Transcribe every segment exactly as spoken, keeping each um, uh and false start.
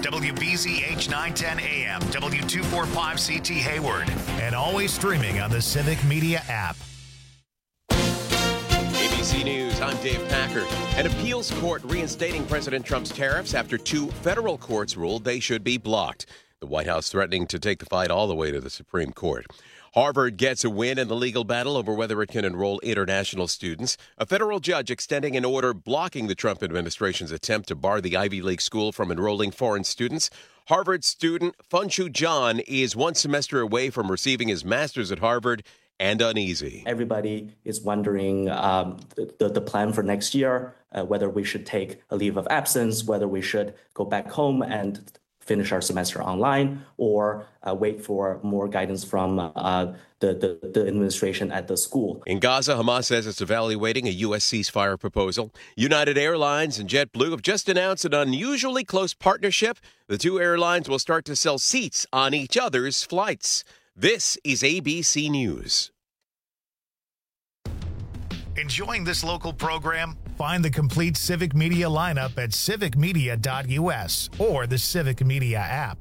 W B Z H nine ten A M, W two forty-five C T Hayward, and always streaming on the Civic Media app. A B C News, I'm Dave Packard. An appeals court reinstating President Trump's tariffs after two federal courts ruled they should be blocked. The White House threatening to take the fight all the way to the Supreme Court. Harvard gets a win in the legal battle over whether it can enroll international students. A federal judge extending an order blocking the Trump administration's attempt to bar the Ivy League school from enrolling foreign students. Harvard student Funshu John is one semester away from receiving his master's at Harvard and uneasy. Everybody is wondering um, the, the plan for next year, uh, whether we should take a leave of absence, whether we should go back home and finish our semester online, or uh, wait for more guidance from uh, the, the, the administration at the school. In Gaza, Hamas says it's evaluating a U S ceasefire proposal. United Airlines and JetBlue have just announced an unusually close partnership. The two airlines will start to sell seats on each other's flights. This is A B C News. Enjoying this local program? Find the complete Civic Media lineup at civic media dot U S or the Civic Media app.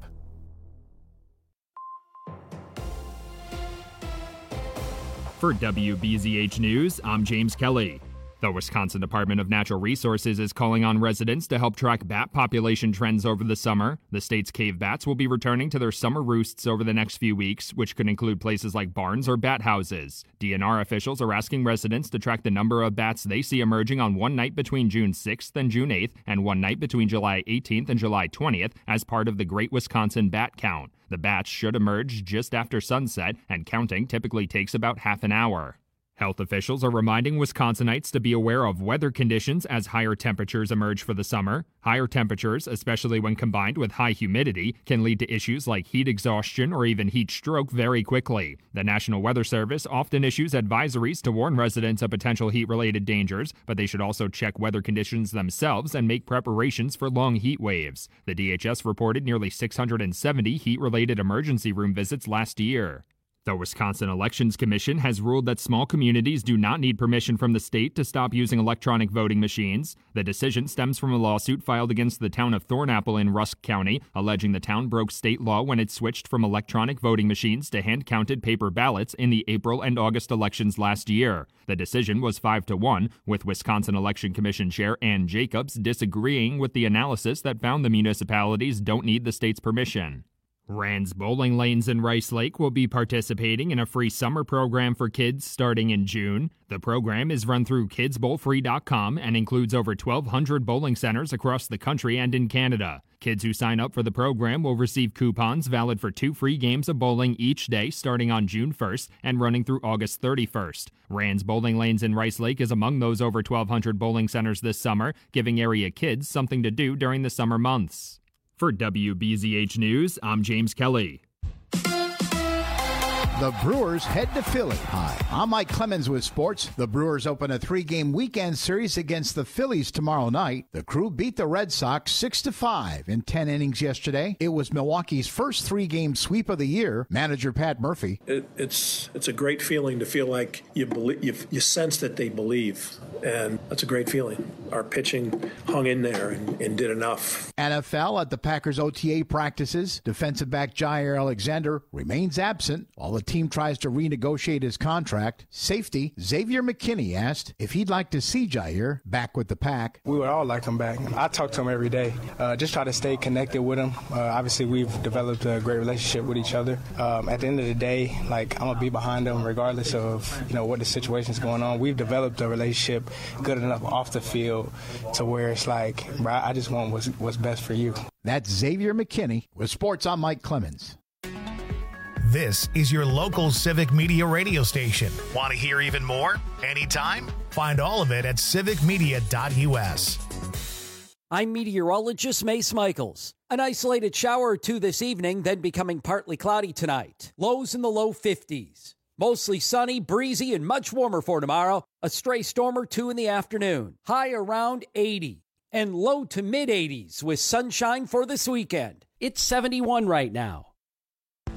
For W B Z H News, I'm James Kelly. The Wisconsin Department of Natural Resources is calling on residents to help track bat population trends over the summer. The state's cave bats will be returning to their summer roosts over the next few weeks, which could include places like barns or bat houses. D N R officials are asking residents to track the number of bats they see emerging on one night between June sixth and June eighth and one night between July eighteenth and July twentieth as part of the Great Wisconsin Bat Count. The bats should emerge just after sunset, and counting typically takes about half an hour. Health officials are reminding Wisconsinites to be aware of weather conditions as higher temperatures emerge for the summer. Higher temperatures, especially when combined with high humidity, can lead to issues like heat exhaustion or even heat stroke very quickly. The National Weather Service often issues advisories to warn residents of potential heat-related dangers, but they should also check weather conditions themselves and make preparations for long heat waves. The D H S reported nearly six hundred seventy heat-related emergency room visits last year. The Wisconsin Elections Commission has ruled that small communities do not need permission from the state to stop using electronic voting machines. The decision stems from a lawsuit filed against the town of Thornapple in Rusk County, alleging the town broke state law when it switched from electronic voting machines to hand-counted paper ballots in the April and August elections last year. The decision was five to one, with Wisconsin Election Commission Chair Ann Jacobs disagreeing with the analysis that found the municipalities don't need the state's permission. Rand's Bowling Lanes in Rice Lake will be participating in a free summer program for kids starting in June. The program is run through kids bowl free dot com and includes over twelve hundred bowling centers across the country and in Canada. Kids who sign up for the program will receive coupons valid for two free games of bowling each day starting on June first and running through August thirty-first. Rand's Bowling Lanes in Rice Lake is among those over twelve hundred bowling centers this summer, giving area kids something to do during the summer months. For W B Z H News, I'm James Kelly. The Brewers head to Philly. Hi, I'm Mike Clemens with sports. The Brewers open a three-game weekend series against the Phillies tomorrow night. The Crew beat the Red Sox six to five in ten innings yesterday. It was Milwaukee's first three-game sweep of the year. Manager Pat Murphy. It, it's it's a great feeling to feel like you believe, you, you sense that they believe, and that's a great feeling. Our pitching hung in there and, and did enough. N F L at the Packers O T A practices. Defensive back Jair Alexander remains absent while the team tries to renegotiate his contract. Safety Xavier McKinney asked if he'd like to see Jair back with the Pack. We would all like him back. I talk to him every day. Uh, just try to stay connected with him. Uh, obviously, we've developed a great relationship with each other. Um, at the end of the day, like I'm gonna be behind him regardless of you know what the situation's going on. We've developed a relationship good enough off the field to where it's like, bro, I just want what's, what's best for you. That's Xavier McKinney with Sports. I'm Mike Clemens. This is your local Civic Media radio station. Want to hear even more? Anytime? Find all of it at civic media dot U S. I'm meteorologist Mace Michaels. An isolated shower or two this evening, then becoming partly cloudy tonight. Lows in the low fifties. Mostly sunny, breezy, and much warmer for tomorrow. A stray storm or two in the afternoon. High around eighty. And low to mid-eighties with sunshine for this weekend. It's seventy-one right now.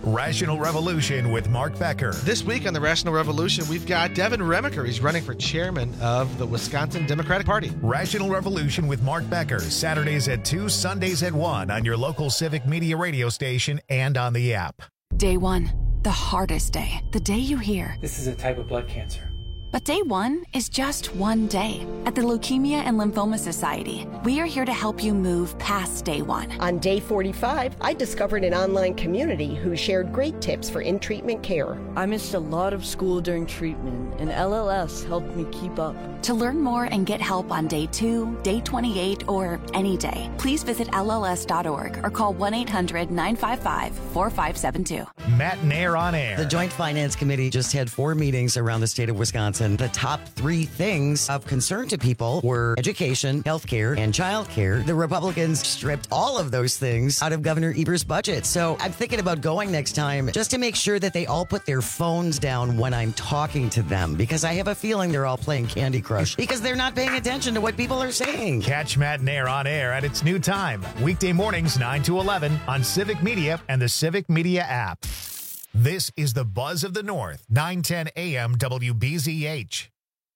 Rational Revolution with Mark Becker. This week on the Rational Revolution, we've got Devin Remiker. He's running for chairman of the Wisconsin Democratic Party. Rational Revolution with Mark Becker, Saturdays at two, Sundays at one on your local Civic Media radio station and on the app. Day one, the hardest day. The day you hear, this is a type of blood cancer. But day one is just one day. At the Leukemia and Lymphoma Society, we are here to help you move past day one. On day forty-five, I discovered an online community who shared great tips for in-treatment care. I missed a lot of school during treatment, and L L S helped me keep up. To learn more and get help on day two, day twenty-eight, or any day, please visit L L S dot org or call one eight hundred nine five five four five seven two. Matt Nair on air. The Joint Finance Committee just had four meetings around the state of Wisconsin. The top three things of concern to people were education, healthcare, and childcare. The Republicans stripped all of those things out of Governor Eber's budget. So I'm thinking about going next time just to make sure that they all put their phones down when I'm talking to them, because I have a feeling they're all playing Candy Crush because they're not paying attention to what people are saying. Catch Matt Nair on air at its new time, weekday mornings nine to eleven on Civic Media and the Civic Media app. This is the Buzz of the North, nine ten A M W B Z H.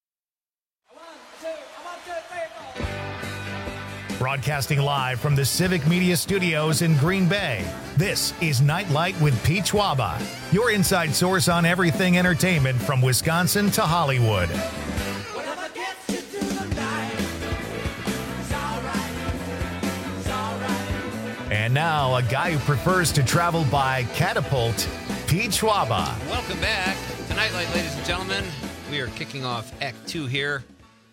Broadcasting live from the Civic Media Studios in Green Bay, this is Nightlight with Pete Schwaba, your inside source on everything entertainment from Wisconsin to Hollywood. And now, a guy who prefers to travel by catapult, Pete Schwaba. Welcome back to Nightlight, ladies and gentlemen. We are kicking off Act Two here.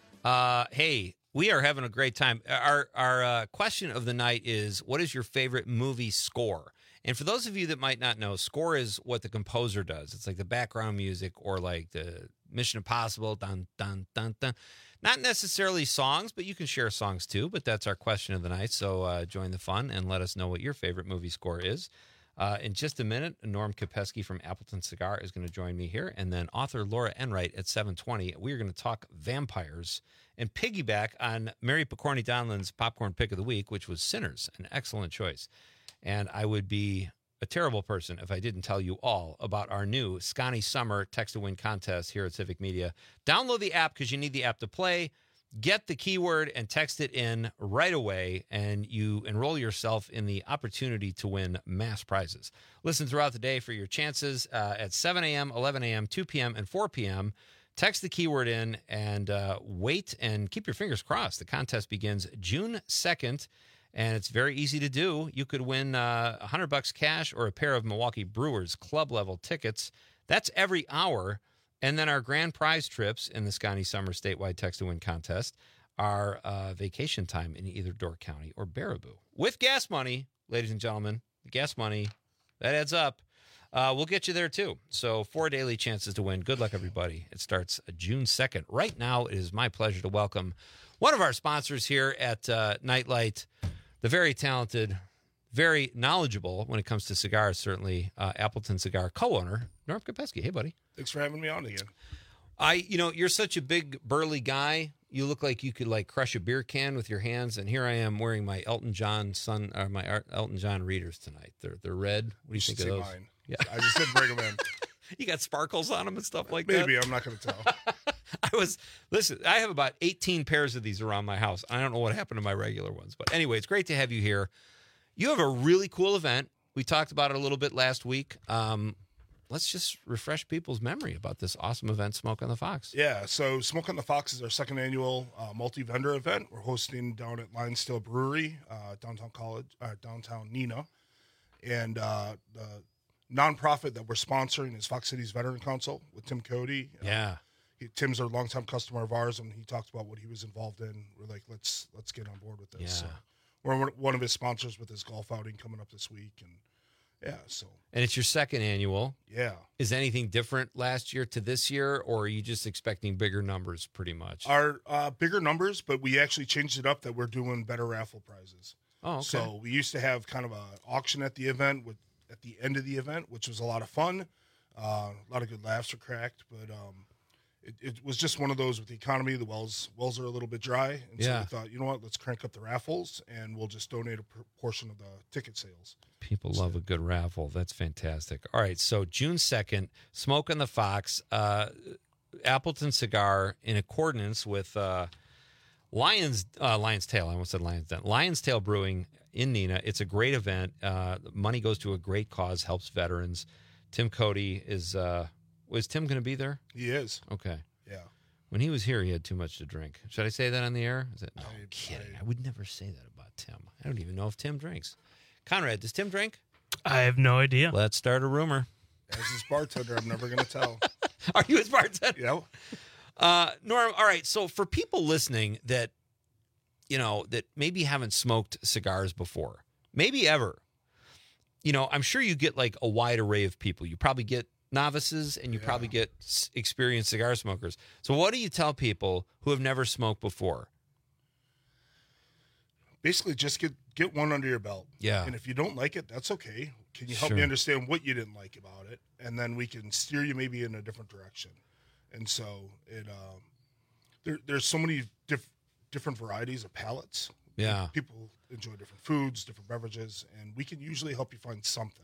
Uh, hey, we are having a great time. Our our uh, question of the night is, what is your favorite movie score? And for those of you that might not know, score is what the composer does. It's like the background music or like the Mission Impossible, dun, dun, dun, dun. Not necessarily songs, but you can share songs too. But that's our question of the night. So uh, join the fun and let us know what your favorite movie score is. Uh, in just a minute, Norm Kopeski from Appleton Cigar is going to join me here. And then author Laura Enright at seven twenty. We are going to talk vampires and piggyback on Mary Picorni Donlan's popcorn pick of the week, which was Sinners, an excellent choice. And I would be a terrible person if I didn't tell you all about our new Scotty Summer Text to Win contest here at Civic Media. Download the app because you need the app to play. Get the keyword and text it in right away, and you enroll yourself in the opportunity to win mass prizes. Listen throughout the day for your chances uh, at seven a.m., eleven a.m., two p.m., and four p.m. Text the keyword in and uh, wait and keep your fingers crossed. The contest begins June second, and it's very easy to do. You could win uh, one hundred bucks cash or a pair of Milwaukee Brewers club-level tickets. That's every hour. And then our grand prize trips in the Scotty Summer Statewide Text to Win contest are uh, vacation time in either Door County or Baraboo. With gas money, ladies and gentlemen, the gas money, that adds up. Uh, we'll get you there, too. So four daily chances to win. Good luck, everybody. It starts June second. Right now, it is my pleasure to welcome one of our sponsors here at uh, Nightlight, the very talented, very knowledgeable when it comes to cigars, certainly, uh, Appleton Cigar co-owner, Norm Kopeski. Hey, buddy. Thanks for having me on again. I, you know, you're such a big, burly guy. You look like you could, like, crush a beer can with your hands, and here I am wearing my Elton John son, or my Elton John readers tonight. They're they're red. What do you, you think of those? Mine. Yeah, I just didn't bring them in. You got sparkles on them and stuff like Maybe, that? Maybe, I'm not going to tell. I was, listen, I have about eighteen pairs of these around my house. I don't know what happened to my regular ones. But anyway, it's great to have you here. You have a really cool event. We talked about it a little bit last week. Um, let's just refresh people's memory about this awesome event, Smoke on the Fox. Yeah, so Smoke on the Fox is our second annual uh, multi-vendor event. We're hosting down at Lion Still Brewery, uh, downtown college, uh, downtown Neenah. And uh, the nonprofit that we're sponsoring is Fox Cities Veteran Council with Tim Cody. Yeah. Uh, he, Tim's a longtime customer of ours, and he talked about what he was involved in. We're like, let's let's get on board with this. Yeah. So we're one of his sponsors with his golf outing coming up this week, and yeah, so. And it's your second annual. Yeah. Is anything different last year to this year, or are you just expecting bigger numbers pretty much? Our uh, bigger numbers, but we actually changed it up that we're doing better raffle prizes. Oh, okay. So we used to have kind of an auction at the event, with at the end of the event, which was a lot of fun. Uh, a lot of good laughs were cracked, but um, it, it was just one of those with the economy. The wells wells are a little bit dry, and so Yeah. we thought, you know what, let's crank up the raffles, and we'll just donate a pr- portion of the ticket sales. People love a good raffle. That's fantastic. All right, so June second, Smoke on the Fox, uh, Appleton Cigar, in accordance with uh, Lions uh, Lion's Tail. I almost said Lion's Den. Lion's Tail Brewing in Neenah. It's a great event. Uh, money goes to a great cause, helps veterans. Tim Cody is. Uh, was Tim going to be there? He is. Okay. Yeah. When he was here, he had too much to drink. Should I say that on the air? Is it? No, I'm kidding. I would never say that about Tim. I don't even know if Tim drinks. Conrad, does Tim drink? I have no idea. Let's start a rumor. As his bartender, I'm never going to tell. Are you his bartender? Yeah. Uh, Norm, all right. So for people listening that, you know, that maybe haven't smoked cigars before, maybe ever, you know, I'm sure you get like a wide array of people. You probably get novices and you Yeah. probably get s- experienced cigar smokers. So what do you tell people who have never smoked before? Basically, just get get one under your belt. Yeah. And if you don't like it, that's okay. Can you help Sure. me understand what you didn't like about it, and then we can steer you maybe in a different direction. And so it um, there there's so many diff- different varieties of palates. Yeah. People enjoy different foods, different beverages, and we can usually help you find something.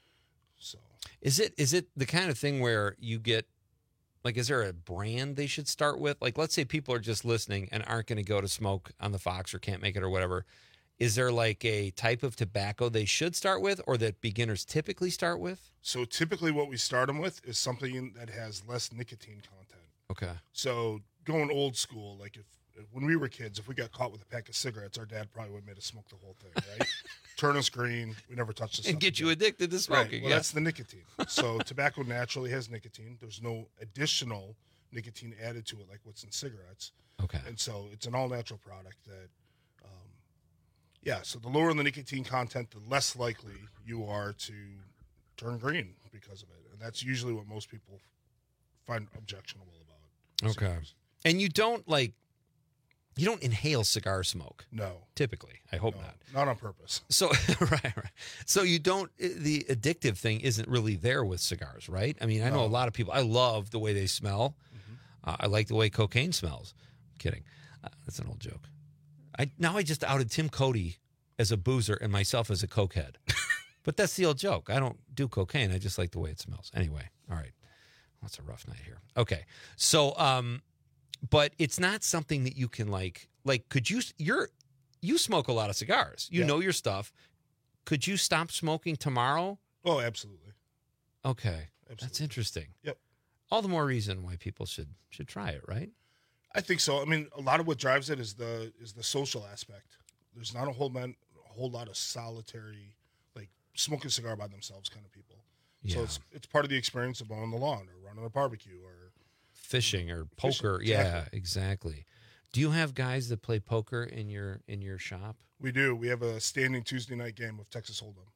So Is it is it the kind of thing where you get, like, is there a brand they should start with? Like, let's say people are just listening and aren't going to go to smoke on the Fox or can't make it or whatever. Is there like a type of tobacco they should start with or that beginners typically start with? So typically what we start them with is something that has less nicotine content. Okay. So going old school, like if, if when we were kids, if we got caught with a pack of cigarettes, our dad probably would have made us smoke the whole thing, right? Turn us green. We never touched the And get you addicted to smoking. Right. Well, yeah. that's the nicotine. So tobacco naturally has nicotine. There's no additional nicotine added to it like what's in cigarettes. Okay. And so it's an all-natural product that, um, yeah, so the lower the nicotine content, the less likely you are to turn green because of it. And that's usually what most people find objectionable about. Okay. And you don't like, you don't inhale cigar smoke. No. Typically. I hope No, not. Not on purpose. So, right, right. So you don't, the addictive thing isn't really there with cigars, right? I mean, I know No. a lot of people, I love the way they smell. Uh, I like the way cocaine smells. I'm kidding. Uh, that's an old joke. I Now I just outed Tim Cody as a boozer and myself as a cokehead. But that's the old joke. I don't do cocaine. I just like the way it smells. Anyway, all right. That's a rough night here. Okay. So, um, but it's not something that you can like, like, could you, you're, you smoke a lot of cigars. You Yeah. know your stuff. Could you stop smoking tomorrow? Oh, absolutely. Okay. That's Absolutely. interesting. Yep. All the more reason why people should, should try it, right? I think so. I mean, a lot of what drives it is the is the social aspect. There's not a whole man, a whole lot of solitary, like smoking a cigar by themselves kind of people. So Yeah. it's it's part of the experience of mowing the lawn or running a barbecue or Fishing or Fishing, poker. Yeah, exactly. exactly. Do you have guys that play poker in your in your shop? we do. We have a standing Tuesday night game with Texas Hold'em.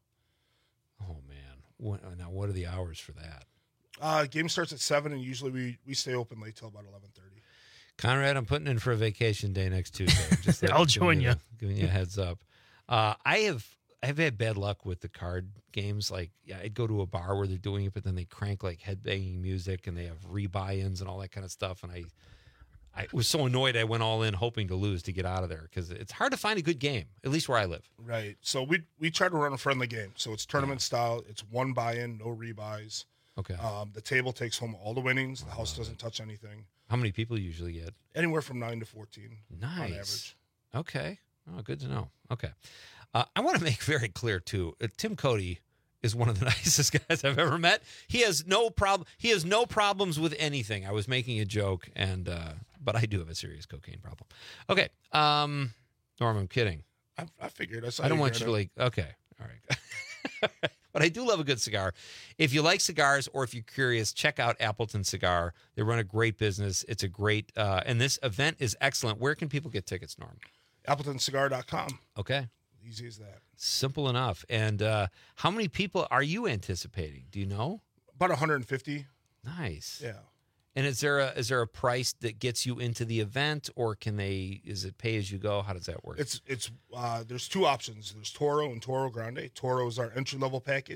Oh man. What, now what are the hours for that? Uh, game starts at seven, and usually we, we stay open late till about eleven thirty. Conrad, I'm putting in for a vacation day next Tuesday. I'm Just letting- I'll giving join you. you. the- Giving you a heads up. Uh, I have I've had bad luck with the card games. Like, yeah, I'd go to a bar where they're doing it, but then they crank like headbanging music and they have rebuy-ins and all that kind of stuff. And I, I was so annoyed I went all in hoping to lose to get out of there because it's hard to find a good game, at least where I live. Right. So we we try to run a friendly game. So it's tournament style. It's one buy-in, no rebuys. Okay. Um, the table takes home all the winnings. The house doesn't touch anything. How many people usually get? Anywhere from nine to fourteen Nice. on average. Okay. Oh, good to know. Okay. Uh, I want to make very clear, too, uh, Tim Cody is one of the nicest guys I've ever met. He has no problem. He has no problems with anything. I was making a joke, and uh, but I do have a serious cocaine problem. Okay. Um, Norm, I'm kidding. I, I figured. I, saw I don't you want you to grinning. like, okay. All right. But I do love a good cigar. If you like cigars or if you're curious, check out Appleton Cigar. They run a great business. It's a great, uh, and this event is excellent. Where can people get tickets, Norm? Appleton Cigar dot com. Okay. Easy as that. Simple enough. And uh, how many people are you anticipating? Do you know? About one hundred fifty. Nice. Yeah. And is there a is there a price that gets you into the event, or can they? Is it pay as you go? How does that work? It's it's uh, there's two options. There's Toro and Toro Grande. Toro is our entry level package.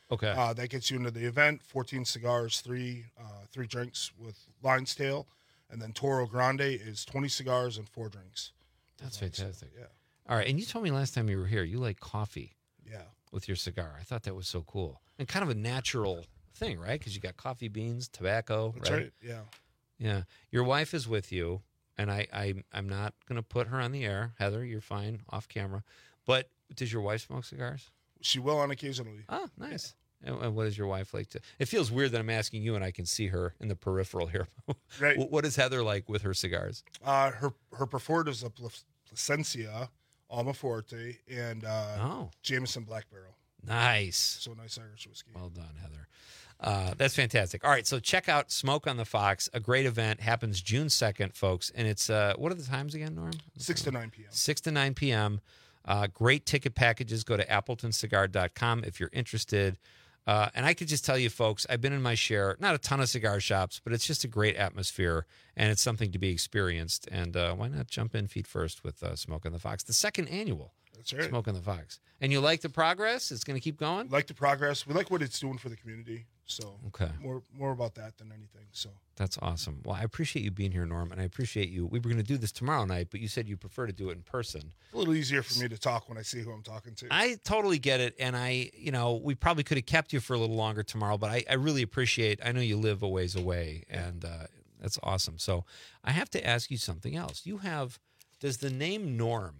Okay. Uh, that gets you into the event. fourteen cigars, three uh, three drinks with Lion's Tail. And then Toro Grande is twenty cigars and four drinks. That's fantastic. Yeah. All right. And you told me last time you were here, you like coffee. Yeah. With your cigar. I thought that was so cool. And kind of a natural thing, right? Because you got coffee beans, tobacco, That's right? right. Yeah. Yeah. Your wife is with you, and I, I, I'm not going to put her on the air. Heather, you're fine off camera. But does your wife smoke cigars? She will on occasionally. Oh, nice. Yeah. And, and what does your wife like to? It feels weird that I'm asking you and I can see her in the peripheral here. Right. What is Heather like with her cigars? Uh, her her preferred is a Plasencia, Alma Forte, and uh, oh. Jameson Black Barrel. Nice. So nice Irish whiskey. Well done, Heather. Uh, that's fantastic. All right, so check out Smoke on the Fox, a great event. Happens June second, folks. And it's, uh, what are the times again, Norm? six to nine p.m. six to nine p.m. Uh, great ticket packages. Go to appleton cigar dot com if you're interested. Uh, and I could just tell you, folks, I've been in my share, not a ton of cigar shops, but it's just a great atmosphere, and it's something to be experienced. And uh, why not jump in feet first with uh, Smoke on the Fox, the second annual That's right. Smoke on the Fox. And you like the progress? It's going to keep going? We like the progress. We like what it's doing for the community. So okay. more more about that than anything. So that's awesome. Well, I appreciate you being here, Norm, and I appreciate you. We were going to do this tomorrow night, but you said you prefer to do it in person. It's a little easier for me to talk when I see who I'm talking to. I totally get it, and I, you know, we probably could have kept you for a little longer tomorrow, but I, I really appreciate. I know you live a ways away, and uh, that's awesome. So I have to ask you something else. You have, does the name Norm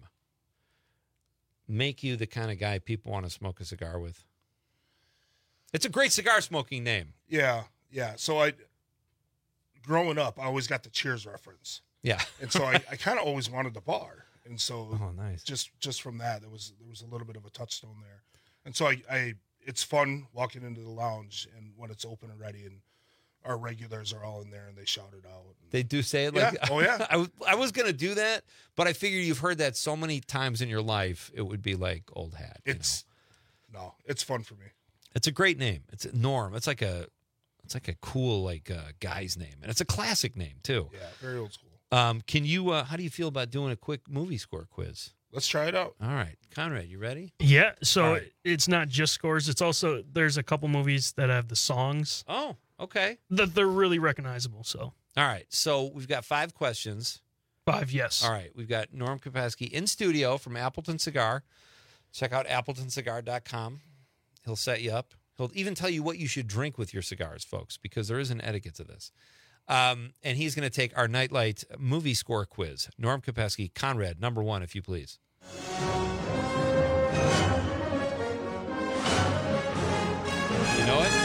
make you the kind of guy people want to smoke a cigar with? It's a great cigar smoking name. Yeah, yeah. So I, growing up, I always got the Cheers reference. Yeah. And so I, I kind of always wanted the bar. And so oh, nice. just just from that, there was there was a little bit of a touchstone there. And so I, I it's fun walking into the lounge and when it's open and ready and our regulars are all in there and they shout it out. They do say it like, yeah. Oh yeah. I, I was going to do that, but I figured you've heard that so many times in your life, it would be like old hat. It's, you know? no, it's fun for me. It's a great name. It's a Norm. It's like a, it's like a cool like uh, guy's name, and it's a classic name too. Yeah, very old school. Um, can you? Uh, how do you feel about doing a quick movie score quiz? Let's try it out. All right, Conrad, you ready? Yeah. So right. It's not just scores. It's also there's a couple movies that have the songs. Oh, okay. That they're really recognizable. So. All right. So we've got five questions. Five, yes. All right. We've got Norm Kopecky in studio from Appleton Cigar. Check out appleton cigar dot com. He'll set you up. He'll even tell you what you should drink with your cigars, folks, because there is an etiquette to this. Um, and he's going to take our Nightlight movie score quiz. Norm Kopecky, Conrad, number one, if you please. You know it?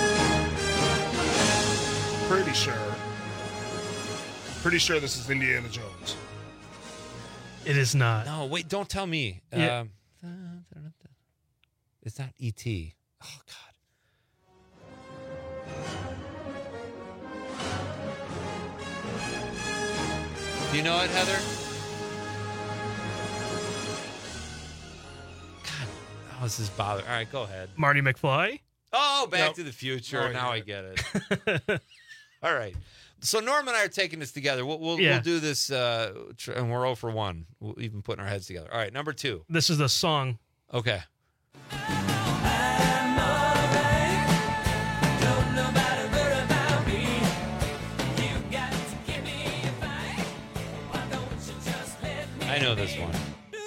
Pretty sure. Pretty sure this is Indiana Jones. It is not. No, wait, don't tell me. Yeah. Um, it's not E T Oh, God. Do you know it, Heather? God, oh, this is bothering. All right, go ahead. Marty McFly? Oh, Back Nope. to the Future. Oh, now yeah. I get it. All right. So Norm and I are taking this together. We'll we'll, Yeah. we'll do this, uh, tr- and we're oh for one. We'll even putting our heads together. All right, number two. This is the song. Okay. I know this one.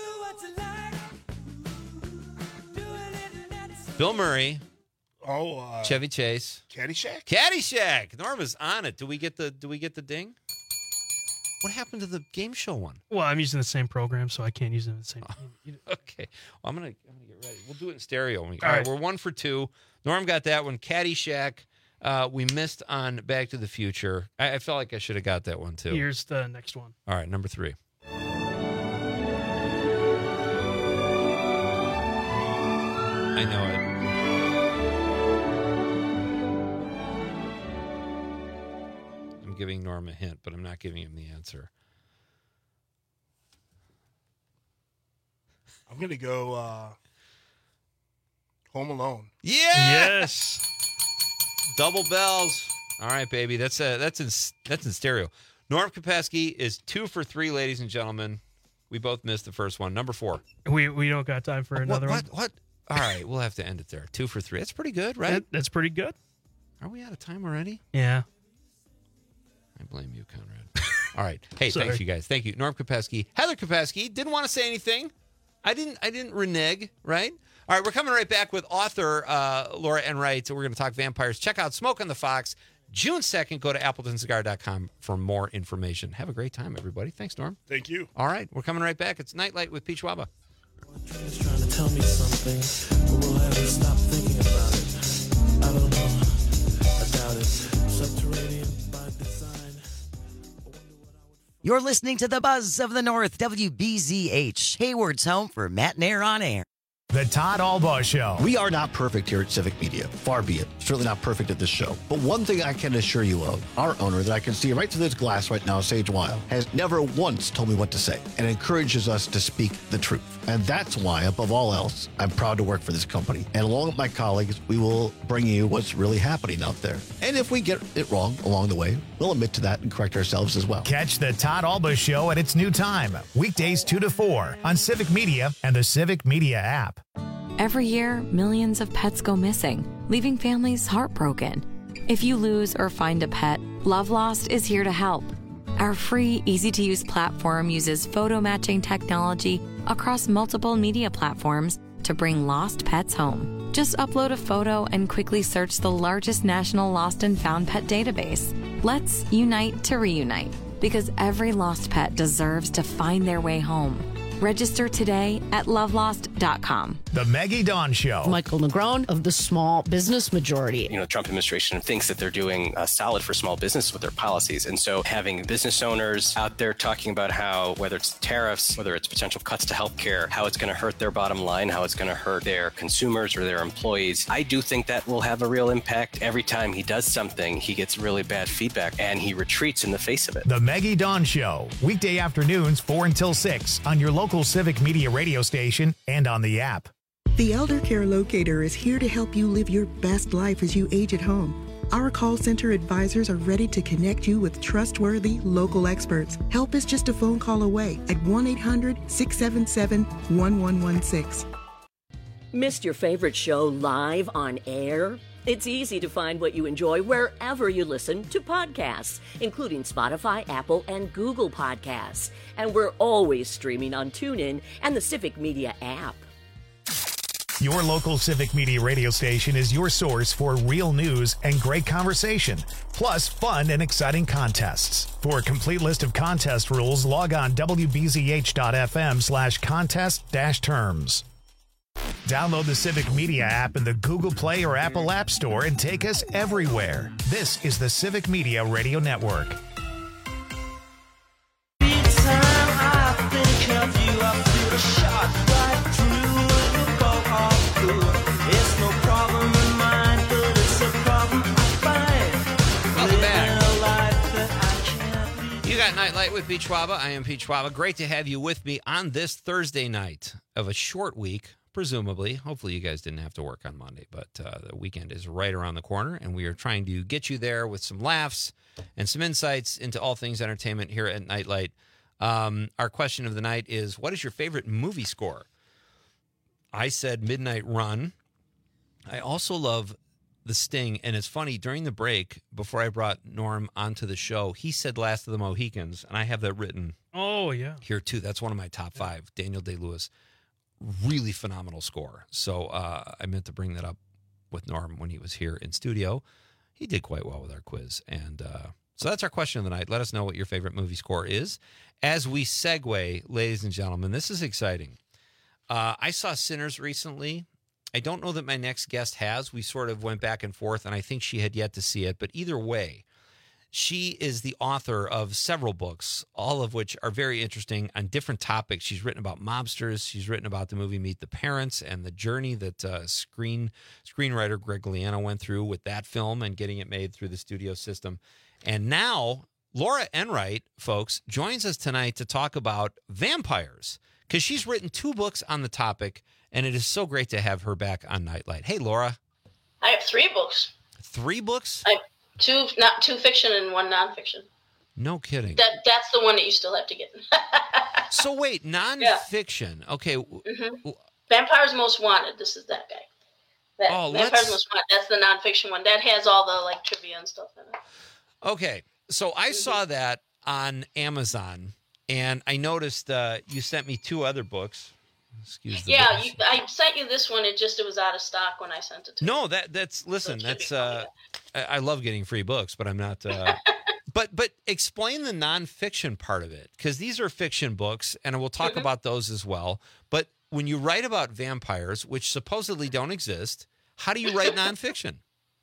Bill Murray, Oh, uh, Chevy Chase, Caddyshack? Caddyshack. Norm is on it. Do we get the Do we get the ding? What happened to the game show one? Well, I'm using the same program, so I can't use it in the same. Okay, well, I'm gonna I'm gonna get ready. We'll do it in stereo. All, All right, right. we're one for two. Norm got that one. Caddyshack. Uh, we missed on Back to the Future. I, I felt like I should have got that one too. Here's the next one. All right, number three. I know it. I'm giving Norm a hint, but I'm not giving him the answer. I'm going to go uh, Home Alone. Yeah. Yes. Double bells. All right, baby. That's uh, that's in that's in stereo. Norm Kopecky is two for three, ladies and gentlemen. We both missed the first one. Number four. We we don't got time for another what, one. What? All right, we'll have to end it there. Two for three. That's pretty good, right? That, that's pretty good. Are we out of time already? Yeah. I blame you, Conrad. All right. Hey, Sorry. thanks, you guys. Thank you. Norm Kopesky. Heather Kopesky. Didn't want to say anything. I didn't I didn't renege, right? All right, we're coming right back with author uh, Laura Enright. We're going to talk vampires. Check out Smoke on the Fox. June second, go to appleton cigar dot com for more information. Have a great time, everybody. Thanks, Norm. Thank you. All right, we're coming right back. It's Nightlight with Pete Schwaba. He's trying to tell me something, but will I ever stop thinking about it? I don't know. I doubt it. Subterranean by design. You're listening to the Buzz of the North, W B Z H, Hayward's home for Matt Nair on air. The Todd Albaugh Show. We are not perfect here at Civic Media. Far be it. Certainly not perfect at this show. But one thing I can assure you of, our owner that I can see right through this glass right now, Sage Weil, has never once told me what to say and encourages us to speak the truth. And that's why, above all else, I'm proud to work for this company. And along with my colleagues, we will bring you what's really happening out there. And if we get it wrong along the way, we'll admit to that and correct ourselves as well. Catch the Todd Albaugh Show at its new time, weekdays two to four on Civic Media and the Civic Media app. Every year, millions of pets go missing, leaving families heartbroken. If you lose or find a pet, Love Lost is here to help. Our free, easy-to-use platform uses photo matching technology across multiple media platforms to bring lost pets home. Just upload a photo and quickly search the largest national lost and found pet database. Let's unite to reunite, because every lost pet deserves to find their way home. Register today at love lost dot com. The Maggie Dawn Show. Michael Negron of the Small Business Majority. You know, the Trump administration thinks that they're doing uh, solid for small business with their policies. And so having business owners out there talking about how, whether it's tariffs, whether it's potential cuts to healthcare, how it's going to hurt their bottom line, how it's going to hurt their consumers or their employees, I do think that will have a real impact. Every time he does something, he gets really bad feedback and he retreats in the face of it. The Maggie Dawn Show. Weekday afternoons, four until six on your local Civic Media radio station and on the app. The Elder Care Locator is here to help you live your best life as you age at home. Our call center advisors are ready to connect you with trustworthy local experts. Help is just a phone call away at one eight hundred, six seven seven, one one one six. Missed your favorite show live on air? It's easy to find what you enjoy wherever you listen to podcasts, including Spotify, Apple, and Google Podcasts. And we're always streaming on TuneIn and the Civic Media app. Your local Civic Media radio station is your source for real news and great conversation, plus fun and exciting contests. For a complete list of contest rules, log on w b z h dot f m slash contest dash terms. Download the Civic Media app in the Google Play or Apple App Store and take us everywhere. This is the Civic Media Radio Network. Welcome back. You got Nightlight with Pete Schwaba. I am Pete Schwaba. Great to have you with me on this Thursday night of a short week. Presumably, hopefully you guys didn't have to work on Monday, but uh, the weekend is right around the corner, and we are trying to get you there with some laughs and some insights into all things entertainment here at Nightlight. Um, our question of the night is, what is your favorite movie score? I said Midnight Run. I also love The Sting, and it's funny, during the break, before I brought Norm onto the show, he said Last of the Mohicans, and I have that written Oh, yeah. here too. That's one of my top five. Daniel Day-Lewis. Really phenomenal score. So uh, I meant to bring that up with Norm when he was here in studio. He did quite well with our quiz. And uh, so that's our question of the night. Let us know what your favorite movie score is. As we segue, ladies and gentlemen, this is exciting. Uh, I saw Sinners recently. I don't know that my next guest has. We sort of went back and forth, and I think she had yet to see it. But either way, she is the author of several books, all of which are very interesting on different topics. She's written about mobsters. She's written about the movie Meet the Parents and the journey that uh, screen screenwriter Greg Gliano went through with that film and getting it made through the studio system. And now Laura Enright, folks, joins us tonight to talk about vampires because she's written two books on the topic, and it is so great to have her back on Nightlight. Hey, Laura. I have three books. Three books? I Two, not two fiction and one nonfiction. No kidding. That that's the one that you still have to get. So wait, nonfiction. Yeah. Okay. Mm-hmm. Vampires Most Wanted. This is that guy. That, Oh, Vampires let's- Most Wanted. That's the nonfiction one. That has all the like trivia and stuff in it. Okay, so I saw that on Amazon, and I noticed uh, you sent me two other books. Excuse the Yeah, voice. you, I sent you this one. It just it was out of stock when I sent it to you. No, that that's listen. That's uh, I I love getting free books, but I'm not. Uh, but but explain the nonfiction part of it, because these are fiction books, and we'll talk Mhm. about those as well. But when you write about vampires, which supposedly don't exist, how do you write nonfiction?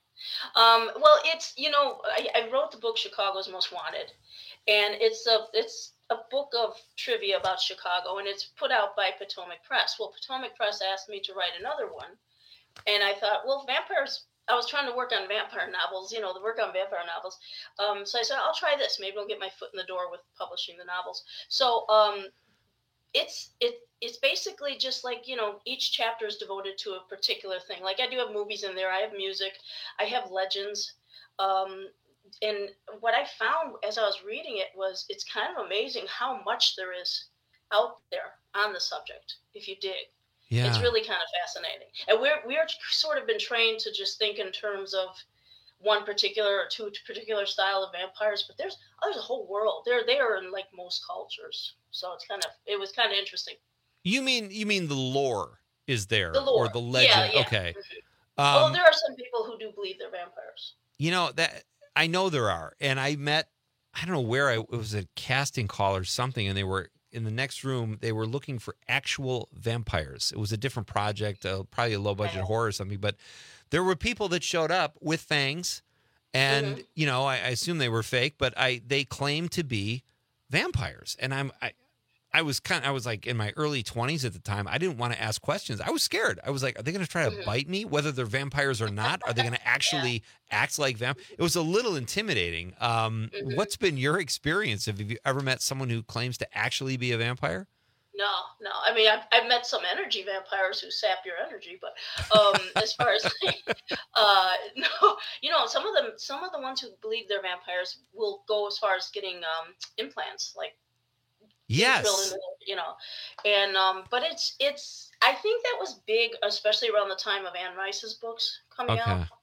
Um, well, it's you know I, I wrote the book Chicago's Most Wanted, and it's a it's a book of trivia about Chicago, and it's put out by Potomac Press. Well, Potomac Press asked me to write another one, and I thought, well, vampires. I was trying to work on vampire novels, you know, the work on vampire novels. Um, so I said, I'll try this. Maybe I'll get my foot in the door with publishing the novels. So um, it's it it's basically just like, you know, each chapter is devoted to a particular thing. Like I do have movies in there. I have music. I have legends. Um, and what I found as I was reading it was it's kind of amazing how much there is out there on the subject if you dig. Yeah. It's really kind of fascinating. And we're we're sort of been trained to just think in terms of one particular or two particular style of vampires, but there's oh, there's a whole world. They're they are in like most cultures. So it's kind of it was kind of interesting. You mean you mean the lore is there, The lore. or the legend? Yeah, yeah. Okay. well, Um, there are some people who do believe they're vampires. You know that I know there are, and I met I don't know where I it was a casting call or something, and they were in the next room. They were looking for actual vampires. It was a different project, uh, probably a low budget horror or something, but there were people that showed up with fangs, and you know I, I assume they were fake, but I they claimed to be vampires, and I'm I. I was kind of, I was like in my early twenties at the time. I didn't want to ask questions. I was scared. I was like, are they going to try to bite me, whether they're vampires or not? Are they going to actually act like vamp? It was a little intimidating. Um, What's been your experience? Have you ever met someone who claims to actually be a vampire? No, no. I mean, I've, I've met some energy vampires who sap your energy, but um, as far as uh, no, you know, some of them, some of the ones who believe they're vampires will go as far as getting um, implants, like. Yes. drilled into the- you know, and um, but it's it's. I think that was big, especially around the time of Anne Rice's books coming Okay. out,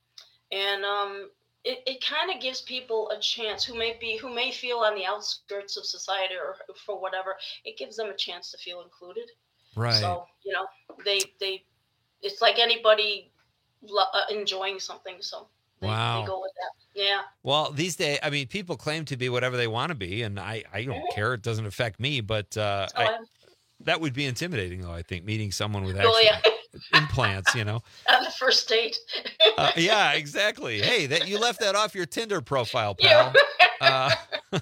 and um, it, it kind of gives people a chance who may be who may feel on the outskirts of society or for whatever. It gives them a chance to feel included. Right. So you know, they they, it's like anybody lo- uh, enjoying something. So they, Wow. they go with that. Yeah. Well, these days, I mean, people claim to be whatever they want to be, and I, I don't care. It doesn't affect me, but uh, Oh, I, I'm- that would be intimidating, though, I think, meeting someone with Oh, actual yeah. implants, you know? On the first date. Uh, yeah, exactly. Hey, that you left that off your Tinder profile, pal. Uh,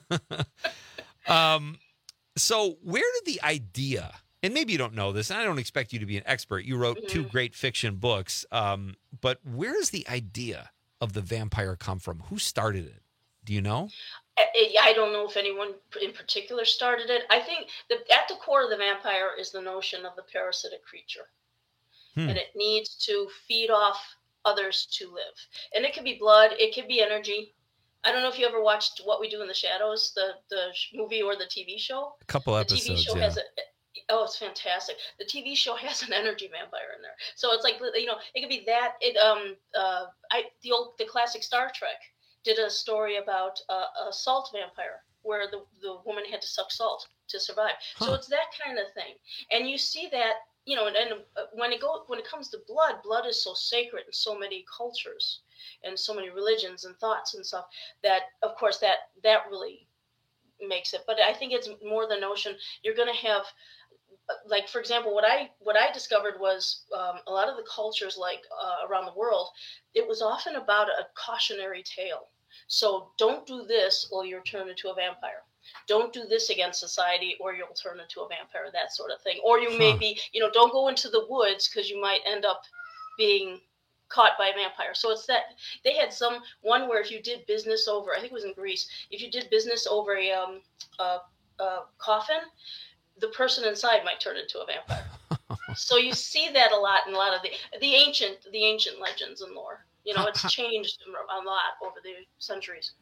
um, so where did the idea, and maybe you don't know this, and I don't expect you to be an expert. You wrote two great fiction books, um, but where does the idea of the vampire come from? Who started it? Do you know? I I don't know if anyone in particular started it. I think that at the core of the vampire is the notion of the parasitic creature. Hmm. And it needs to feed off others to live. And it could be blood, it could be energy. I don't know if you ever watched What We Do in the Shadows, the, the sh- movie or the T V show. A couple The T V episodes, show yeah. has a, oh, it's fantastic. The T V show has an energy vampire in there. So it's like, you know, it could be that. It um uh I the old the classic Star Trek did a story about uh, a salt vampire where the the woman had to suck salt to survive. So Huh. it's that kind of thing. And you see that, you know, and, and uh, when it go when it comes to blood, blood is so sacred in so many cultures and so many religions and thoughts and stuff that of course that that really makes it. But I think it's more the notion you're going to have, like, for example, what I what I discovered was um, a lot of the cultures, like uh, around the world, it was often about a cautionary tale. So don't do this or you'll turn into a vampire. Don't do this against society or you'll turn into a vampire, that sort of thing. Or you may Huh. be, you know, don't go into the woods because you might end up being caught by a vampire. So it's that they had some one where if you did business over, I think it was in Greece, if you did business over a um a, a coffin, the person inside might turn into a vampire. So you see that a lot in a lot of the the ancient the ancient legends and lore. You know, it's changed a lot over the centuries.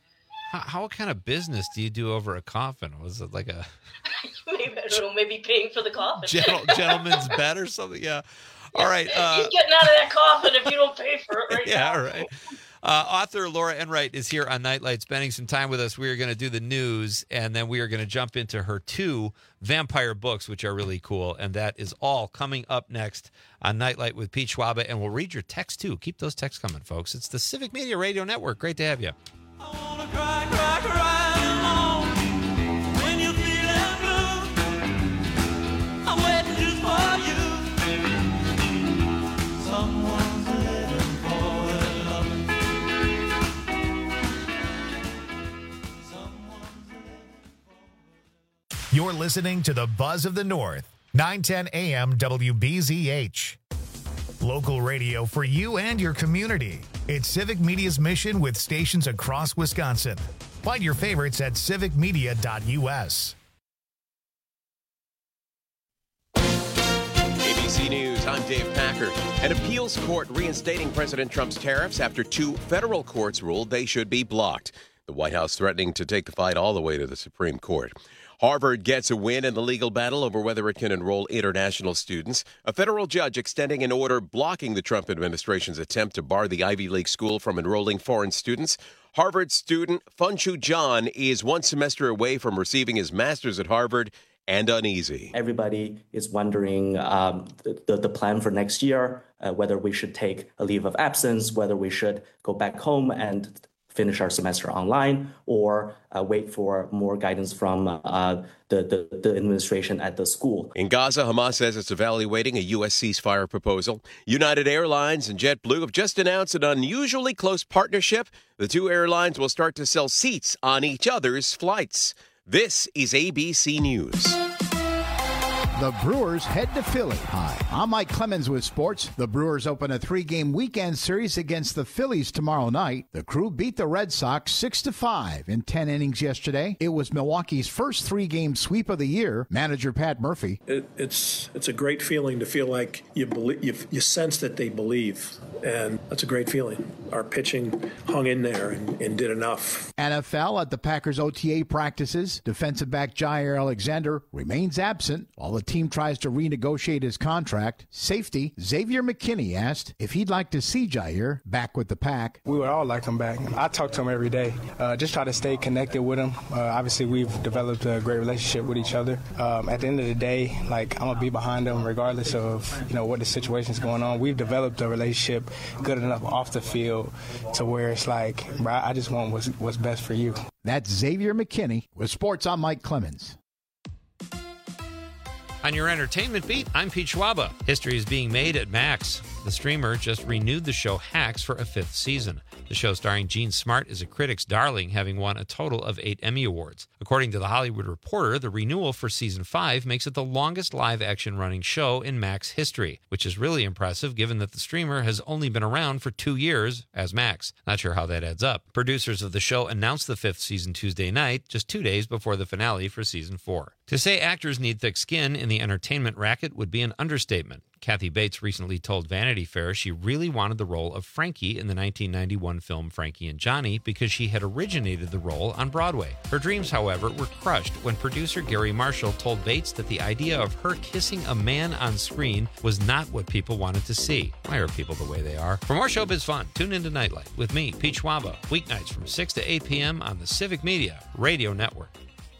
How, how kind of business do you do over a coffin? Was it like a maybe, I don't know, maybe paying for the coffin. gentle, gentleman's bet or something? Yeah. All right. Uh, You're getting out of that coffin if you don't pay for it right yeah, now. all right. Uh, author Laura Enright is here on Nightlight, spending some time with us. We are going to do the news, and then we are going to jump into her two vampire books, which are really cool. And that is all coming up next on Nightlight with Pete Schwaba. And we'll read your texts, too. Keep those texts coming, folks. It's the Civic Media Radio Network. Great to have you. Cry, cry, cry alone when you're feeling blue. I'm waiting just for you. Someone's living for their love. You're listening to the Buzz of the North, nine ten A M W B Z H. Local radio for you and your community. It's Civic Media's mission with stations across Wisconsin. Find your favorites at civic media dot U S. A B C News, I'm Dave Packard. An appeals court reinstating President Trump's tariffs after two federal courts ruled they should be blocked. The White House threatening to take the fight all the way to the Supreme Court. Harvard gets a win in the legal battle over whether it can enroll international students. A federal judge extending an order blocking the Trump administration's attempt to bar the Ivy League school from enrolling foreign students. Harvard student Funshu John is one semester away from receiving his master's at Harvard and uneasy. Everybody is wondering um, the, the, the plan for next year, uh, whether we should take a leave of absence, whether we should go back home and finish our semester online, or uh, wait for more guidance from uh, the, the, the administration at the school. In Gaza, Hamas says it's evaluating a U S ceasefire proposal. United Airlines and JetBlue have just announced an unusually close partnership. The two airlines will start to sell seats on each other's flights. This is A B C News. The Brewers head to Philly. Hi, I'm Mike Clemens with sports. The Brewers open a three-game weekend series against the Phillies tomorrow night. The Crew beat the Red Sox six to five in ten innings yesterday. It was Milwaukee's first three-game sweep of the year. Manager Pat Murphy. It, it's it's a great feeling to feel like you believe, you, you sense that they believe, and that's a great feeling. Our pitching hung in there and, and did enough. N F L at the Packers O T A practices. Defensive back Jair Alexander remains absent while the team tries to renegotiate his contract. Safety Xavier McKinney asked if he'd like to see Jair back with the Pack. We would all like him back. I talk to him every day. Uh, just try to stay connected with him. Uh, obviously, we've developed a great relationship with each other. Um, at the end of the day, like, I'm gonna be behind him regardless of you know what the situation's going on. We've developed a relationship good enough off the field to where it's like, bro, I just want what's, what's best for you. That's Xavier McKinney with sports. I'm Mike Clemens. On your entertainment beat, I'm Pete Schwaba. History is being made at Max. The streamer just renewed the show Hacks for a fifth season. The show starring Gene Smart is a critic's darling, having won a total of eight Emmy Awards. According to The Hollywood Reporter, the renewal for season five makes it the longest live-action running show in Max history, which is really impressive given that the streamer has only been around for two years as Max. Not sure how that adds up. Producers of the show announced the fifth season Tuesday night, just two days before the finale for season four. To say actors need thick skin in the entertainment racket would be an understatement. Kathy Bates recently told Vanity Fair she really wanted the role of Frankie in the nineteen ninety-one film Frankie and Johnny because she had originated the role on Broadway. Her dreams, however, were crushed when producer Gary Marshall told Bates that the idea of her kissing a man on screen was not what people wanted to see. Why are people the way they are? For more showbiz fun, tune into Nightlight with me, Pete Schwaba, weeknights from six to eight p.m. on the Civic Media Radio Network.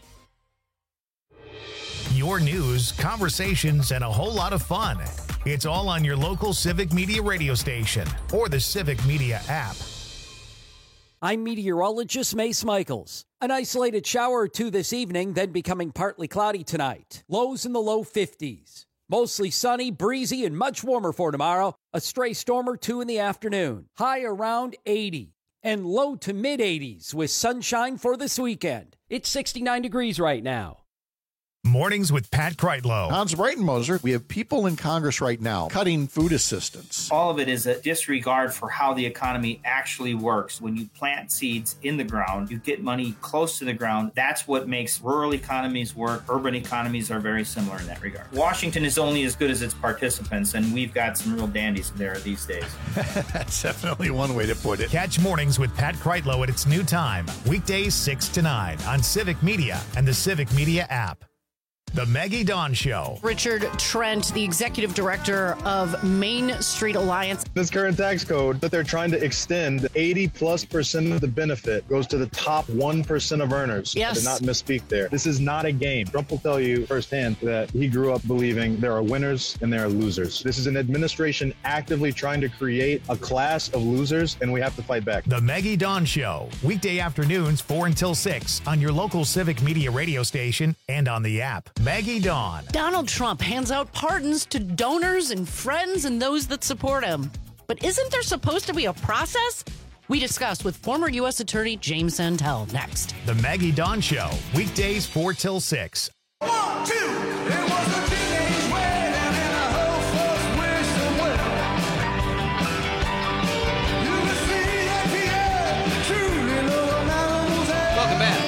Your news, conversations, and a whole lot of fun. It's all on your local Civic Media radio station or the Civic Media app. I'm meteorologist Mace Michaels. An isolated shower or two this evening, then becoming partly cloudy tonight. Lows in the low fifties. Mostly sunny, breezy, and much warmer for tomorrow. A stray storm or two in the afternoon. High around eighty. And low to mid eighties with sunshine for this weekend. It's sixty-nine degrees right now. Mornings with Pat Kreitlow. Hans Breitenmoser, we have people in Congress right now cutting food assistance. All of it is a disregard for how the economy actually works. When you plant seeds in the ground, you get money close to the ground. That's what makes rural economies work. Urban economies are very similar in that regard. Washington is only as good as its participants, and we've got some real dandies there these days. That's definitely one way to put it. Catch Mornings with Pat Kreitlow at its new time, weekdays six to nine on Civic Media and the Civic Media app. The Maggie Dawn Show. Richard Trent, the executive director of Main Street Alliance. This current tax code that they're trying to extend, eighty plus percent of the benefit goes to the top one percent of earners. Yes. I did not misspeak there. This is not a game. Trump will tell you firsthand that he grew up believing there are winners and there are losers. This is an administration actively trying to create a class of losers, and we have to fight back. The Maggie Dawn Show. Weekday afternoons, four until six on your local Civic Media radio station and on the app. Maggie Dawn. Donald Trump hands out pardons to donors and friends and those that support him. But isn't there supposed to be a process? We discuss with former U S Attorney James Santel next. The Maggie Dawn Show. Weekdays four till six. One, two, it was a teenage wedding and a whole folks wish them well. You can see that Pierre truly know what animals have. Welcome back.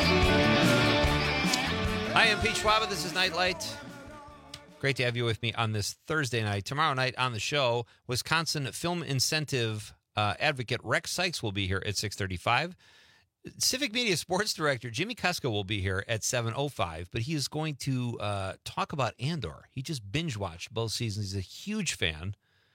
I am Pete Schwab. This is Nightlight. Great to have you with me on this Thursday night. Tomorrow night on the show, Wisconsin Film Incentive uh, advocate Rex Sykes will be here at six thirty-five. Civic Media Sports Director Jimmy Kuska will be here at seven oh five, but he is going to uh, talk about Andor. He just binge-watched both seasons. He's a huge fan,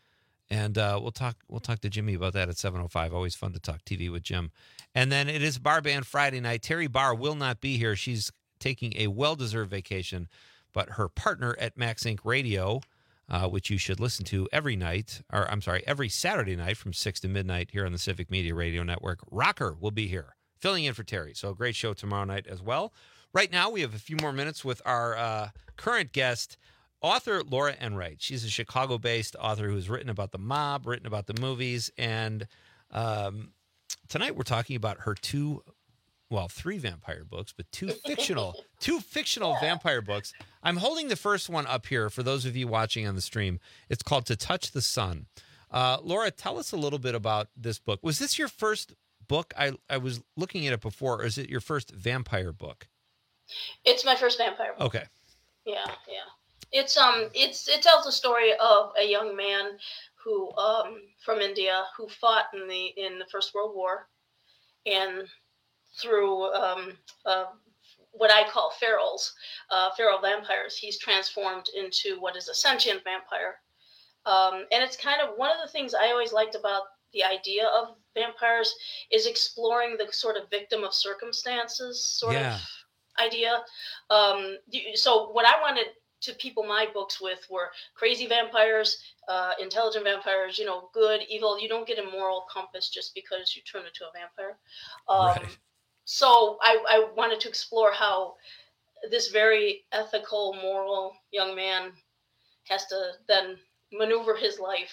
and uh, we'll talk We'll talk to Jimmy about that at seven oh five. Always fun to talk T V with Jim. And then it is Bar Band Friday night. Terry Barr will not be here. She's taking a well-deserved vacation, but her partner at Max Inc Radio, uh, which you should listen to every night, or I'm sorry, every Saturday night from six to midnight here on the Civic Media Radio Network, Rocker will be here, filling in for Terry. So a great show tomorrow night as well. Right now, we have a few more minutes with our uh, current guest, author Laura Enright. She's a Chicago-based author who's written about the mob, written about the movies, and um, tonight we're talking about her two Well, three vampire books, but two fictional, two fictional vampire books. I'm holding the first one up here for those of you watching on the stream. It's called To Touch the Sun. Uh, Laura, tell us a little bit about this book. Was this your first book? I, I was looking at it before. Or is it your first vampire book? It's my first vampire book. Okay. Yeah, yeah. It's um, it's it tells the story of a young man who um from India who fought in the in the First World War, and through um, uh, what I call ferals, uh, feral vampires, he's transformed into what is a sentient vampire. Um, and it's kind of one of the things I always liked about the idea of vampires is exploring the sort of victim of circumstances sort yeah. of idea. Um, so what I wanted to people my books with were crazy vampires, uh, intelligent vampires, you know, good, evil. You don't get a moral compass just because you turn into a vampire. Um, right. So I, I wanted to explore how this very ethical, moral young man has to then maneuver his life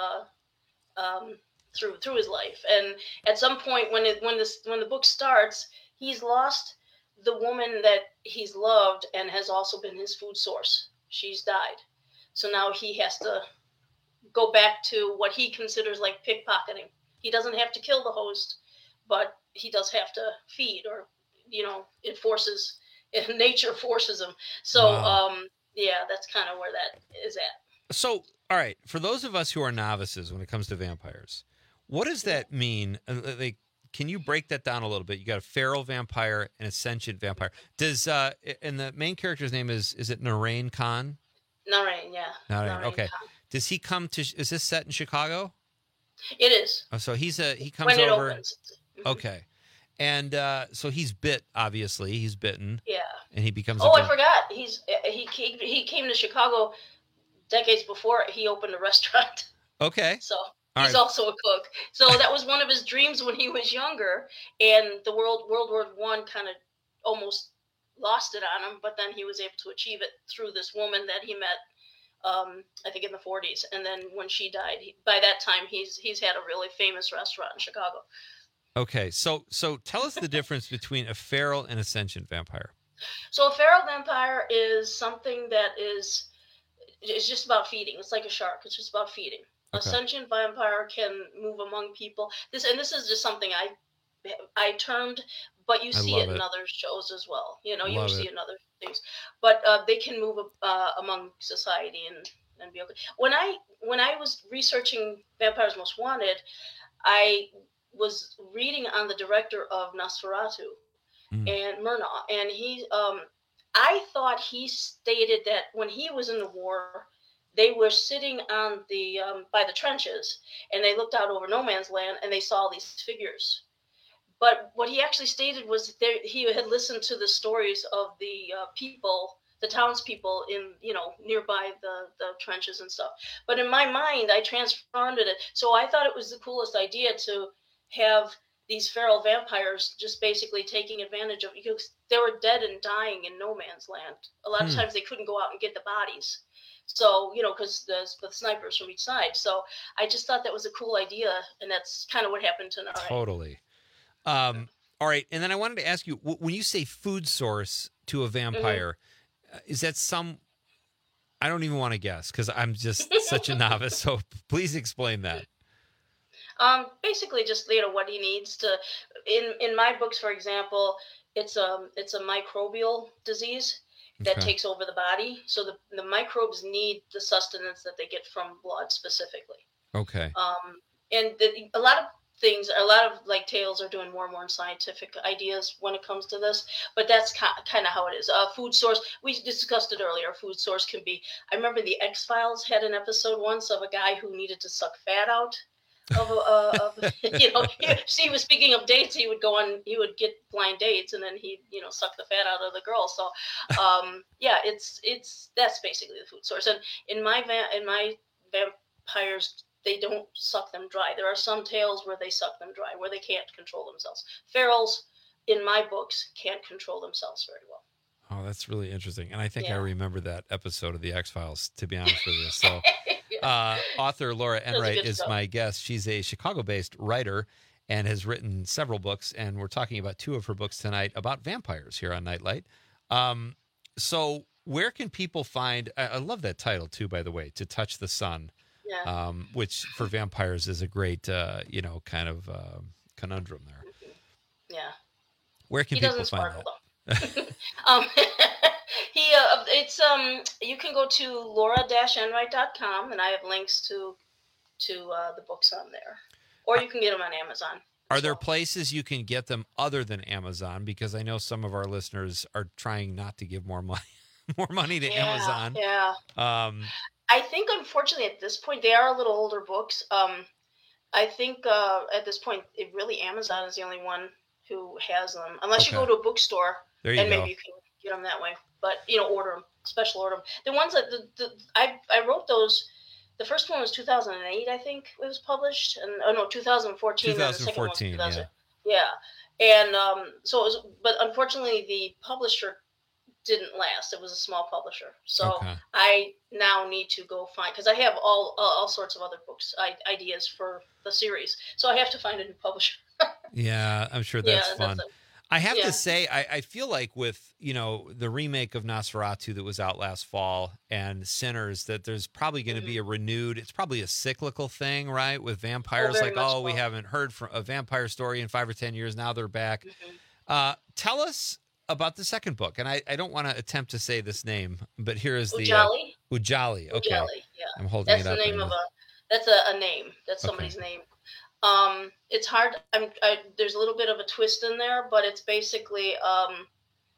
uh, um, through through his life. And at some point, when it, when this when the book starts, he's lost the woman that he's loved and has also been his food source. She's died. So now he has to go back to what he considers like pickpocketing. He doesn't have to kill the host, but he does have to feed, or, you know, it forces, nature forces him. So, wow. um, yeah, that's kind of where that is at. So, all right, for those of us who are novices when it comes to vampires, what does that mean? Like, can you break that down a little bit? You got a feral vampire and a sentient vampire. Does, uh, and the main character's name is, is it Narain Khan? Narain, yeah. Narain, okay. Khan. Does he come to, is this set in Chicago? It is. Oh, so he's a, he comes when it over. Opens. Okay. And uh, so he's bit, obviously. He's bitten. Yeah. And he becomes Oh, a I forgot. He's he, he he came to Chicago decades before he opened a restaurant. Okay. So All he's right. also a cook. So that was one of his dreams when he was younger. And the World World War One kind of almost lost it on him, but then he was able to achieve it through this woman that he met, um, I think in the forties. And then when she died, he, by that time, he's he's had a really famous restaurant in Chicago. Okay, so so tell us the difference between a feral and a sentient vampire. So a feral vampire is something that is it's just about feeding. It's like a shark. It's just about feeding. Okay. A sentient vampire can move among people. This and this is just something I I termed, but you I see love it in it. other shows as well. You know, you Love see it. it in other things. But uh, they can move uh, among society and, and be okay. When I when I was researching Vampires Most Wanted, I was reading on the director of Nosferatu Mm. and Murnau, and he um, I thought he stated that when he was in the war, they were sitting on the um, by the trenches, and they looked out over no man's land, and they saw all these figures. But what he actually stated was there, he had listened to the stories of the uh, people, the townspeople in, you know, nearby the, the trenches and stuff. But in my mind, I transformed it. So I thought it was the coolest idea to have these feral vampires just basically taking advantage of, because they were dead and dying in no man's land. A lot of Hmm. times they couldn't go out and get the bodies. So, you know, because the, the snipers from each side. So I just thought that was a cool idea. And that's kind of what happened tonight. Totally. Um, all right. And then I wanted to ask you, w- when you say food source to a vampire, uh, is that some, I don't even want to guess because I'm just such a novice. So please explain that. Um, basically, just you know what he needs to. In in my books, for example, it's um it's a microbial disease that Okay. takes over the body. So the the microbes need the sustenance that they get from blood specifically. Okay. Um, and the, a lot of things, a lot of like tales are doing more and more scientific ideas when it comes to this. But that's ki- kind of how it is. Uh, food source. We discussed it earlier. Food source can be. I remember the X-Files had an episode once of a guy who needed to suck fat out of, uh, of you know, he, see, was speaking of dates, he would go on, he would get blind dates, and then he'd, you know, suck the fat out of the girl. So, um, yeah, it's it's that's basically the food source. And in my va- in my vampires, they don't suck them dry. There are some tales where they suck them dry, where they can't control themselves. Ferals, in my books, can't control themselves very well. Oh, that's really interesting. And I think I Yeah. remember that episode of the X-Files, to be honest with you. So Yeah. uh, author Laura That was a Enright good is show. my guest. She's a Chicago-based writer and has written several books. And we're talking about two of her books tonight about vampires here on Nightlight. Um, so where can people find, I, I love that title too, by the way, To Touch the Sun, Yeah. um, which for vampires is a great, uh, you know, kind of uh, conundrum there. Yeah. Where can He people doesn't find sparkle that? though. um, he uh, it's um you can go to laura dash enright dot com, and I have links to to uh, the books on there, or you can get them on Amazon. Are there places you can get them other than Amazon? Because I know some of our listeners are trying not to give more money, more money to Yeah, Amazon. yeah. Um, I think unfortunately at this point they are a little older books. Um, I think uh, at this point it really Amazon is the only one who has them, unless you Okay. go to a bookstore There you and go. maybe you can get them that way. But you know, order them, special order them. The ones that the, the I I wrote those. The first one was two thousand eight, I think it was published, and oh no, two thousand fourteen. and the second one was twenty fourteen, two thousand. yeah. Yeah, and um, so it was, but unfortunately the publisher didn't last. It was a small publisher, so Okay. I now need to go find, because I have all all all sorts of other books I, ideas for the series, so I have to find a new publisher. Yeah, I'm sure Yeah, that's that's fun. a- I have yeah. to say, I, I feel like with, you know, the remake of Nosferatu that was out last fall and Sinners, that there's probably going to be a renewed, it's probably a cyclical thing, right? With vampires, very like, much oh, we so. haven't heard from a vampire story in five or ten years. Now they're back. Mm-hmm. Uh, tell us about the second book. And I, I don't want to attempt to say this name, but here is the uh, Ujali? Ujali. Okay. Ujali, yeah. I'm holding That's it up. the name right of now. a. That's a, a name. That's Okay. somebody's name. Um, it's hard. I'm. I, there's a little bit of a twist in there, but it's basically um,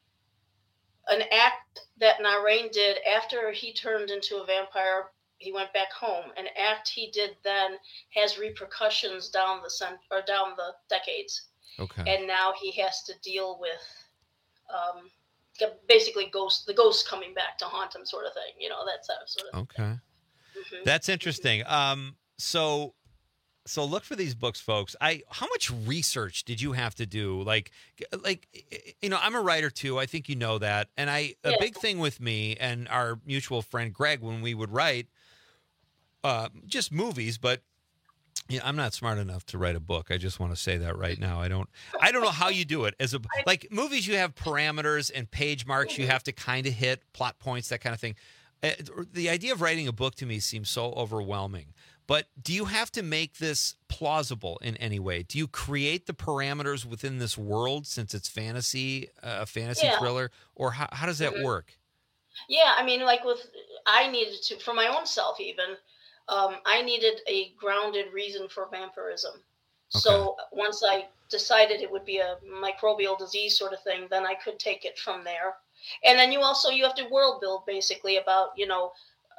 an act that Narain did after he turned into a vampire. He went back home. An act he did then has repercussions down the cent- or down the decades, Okay. and now he has to deal with. Um, basically, ghost the ghost coming back to haunt him, sort of thing. You know, that's that sort of. Okay. Mhm. That's interesting. Um, so, so look for these books, folks. I, how much research did you have to do? Like, like, you know, I'm a writer too. I think you know that. And I, a Yeah. big thing with me and our mutual friend Greg, when we would write, uh, just movies, but Yeah, I'm not smart enough to write a book. I just want to say that right now. I don't. I don't know how you do it. As a like movies, you have parameters and page marks you have to kind of hit, plot points, that kind of thing. Uh, the idea of writing a book to me seems so overwhelming. But do you have to make this plausible in any way? Do you create the parameters within this world since it's fantasy, a uh, fantasy Yeah. thriller, or how, how does that Mhm. work? Yeah, I mean, like with, I needed to, for my own self even, um, I needed a grounded reason for vampirism. So once I decided it would be a microbial disease sort of thing, then I could take it from there. And then you also, you have to world build basically about, you know,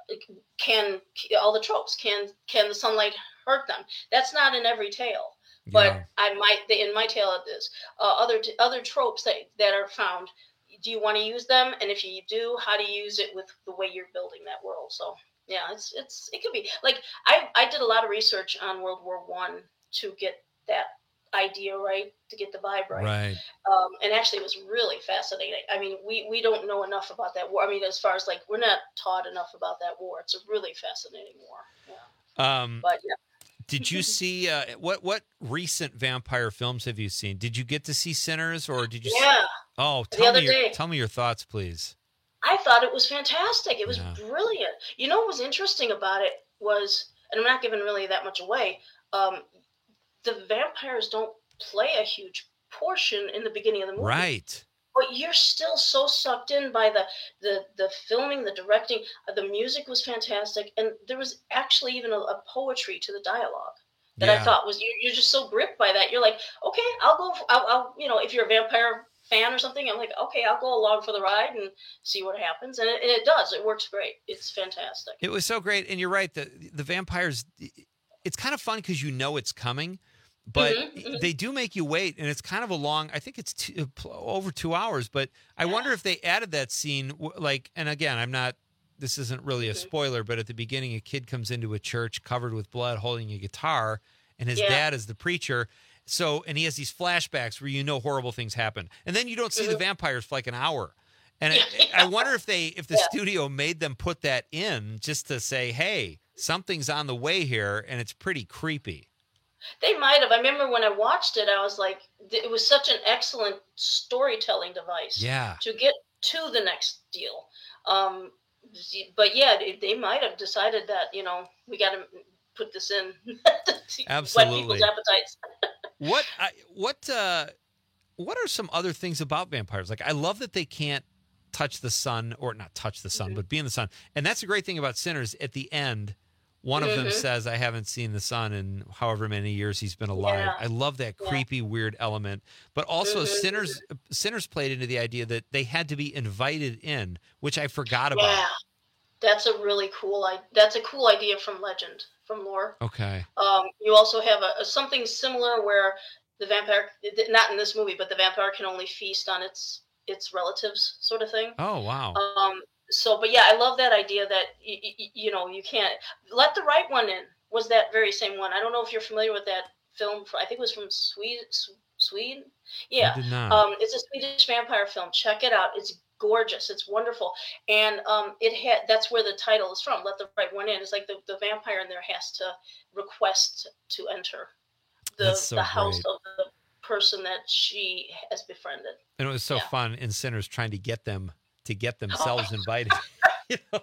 can, all the tropes, can, can the sunlight hurt them? That's not in every tale. But Yeah. I might, in my tale it is, uh, other, other tropes that, that are found, do you want to use them? And if you do, how do you use it with the way you're building that world? So yeah, it's it's it could be like I I did a lot of research on World War One to get that idea right, to get the vibe right. Right. Um, and actually, it was really fascinating. I mean, we we don't know enough about that war. I mean, as far as like we're not taught enough about that war. It's a really fascinating war. Yeah. Um, But yeah. Did you see uh, what what recent vampire films have you seen? Did you get to see Sinners, or did you? Yeah. See, oh, The tell other me your, day. tell me your thoughts, please. I thought it was fantastic. It was Yeah. brilliant. You know what was interesting about it was, and I'm not giving really that much away, um, the vampires don't play a huge portion in the beginning of the movie. Right. But you're still so sucked in by the the, the filming, the directing. Uh, the music was fantastic. And there was actually even a, a poetry to the dialogue that Yeah. I thought was, you, you're just so gripped by that. You're like, okay, I'll go, f- I'll, I'll, you know, if you're a vampire fan or something, I'm like, okay, I'll go along for the ride and see what happens. And it, and it does. It works great. It's fantastic. It was so great, and you're right. The the vampires, it's kind of fun because you know it's coming, but Mhm, mhm. they do make you wait, and it's kind of a long. I think it's two, over two hours. But I wonder if they added that scene, w- like, and again, I'm not. This isn't really a Mm-hmm. spoiler, but at the beginning, a kid comes into a church covered with blood, holding a guitar, and his Yeah. dad is the preacher. So, and he has these flashbacks where you know horrible things happen, and then you don't see the Mhm. vampires for like an hour. And I, I wonder if they, if the Yeah. studio made them put that in just to say, "Hey, something's on the way here," and it's pretty creepy. They might have. I remember when I watched it, I was like, th- it was such an excellent storytelling device. Yeah. To get to the next deal. Um, but yeah, they, they might have decided that, you know, we got to put this in. to Absolutely. Whet people's appetites. What, I, what, uh, what are some other things about vampires? Like, I love that they can't touch the sun, or not touch the sun, Mhm. but be in the sun. And that's a great thing about Sinners. At the end, one of them Mhm. says, "I haven't seen the sun in however many years he's been alive." Yeah. I love that Yeah. creepy, weird element. But also, Mhm. Sinners, Sinners played into the idea that they had to be invited in, which I forgot about. Yeah. That's a really cool, I, that's a cool idea from legend, from lore. Okay. Um, you also have a, a something similar where the vampire, not in this movie, but the vampire can only feast on its its relatives, sort of thing. Oh, wow. Um, so, but yeah, I love that idea that y- y- you know you can't let the right one in. Was that very same one? I don't know if you're familiar with that film. I think it was from Sweden. Sweden. Yeah. I did not. Um, it's a Swedish vampire film. Check it out. It's gorgeous. It's wonderful. And um, it had that's where the title is from. Let the right one in. It's like the, the vampire in there has to request to enter the That's so the house great. of the person that she has befriended. And it was so Yeah. fun in Sinners trying to get them to get themselves invited. You know?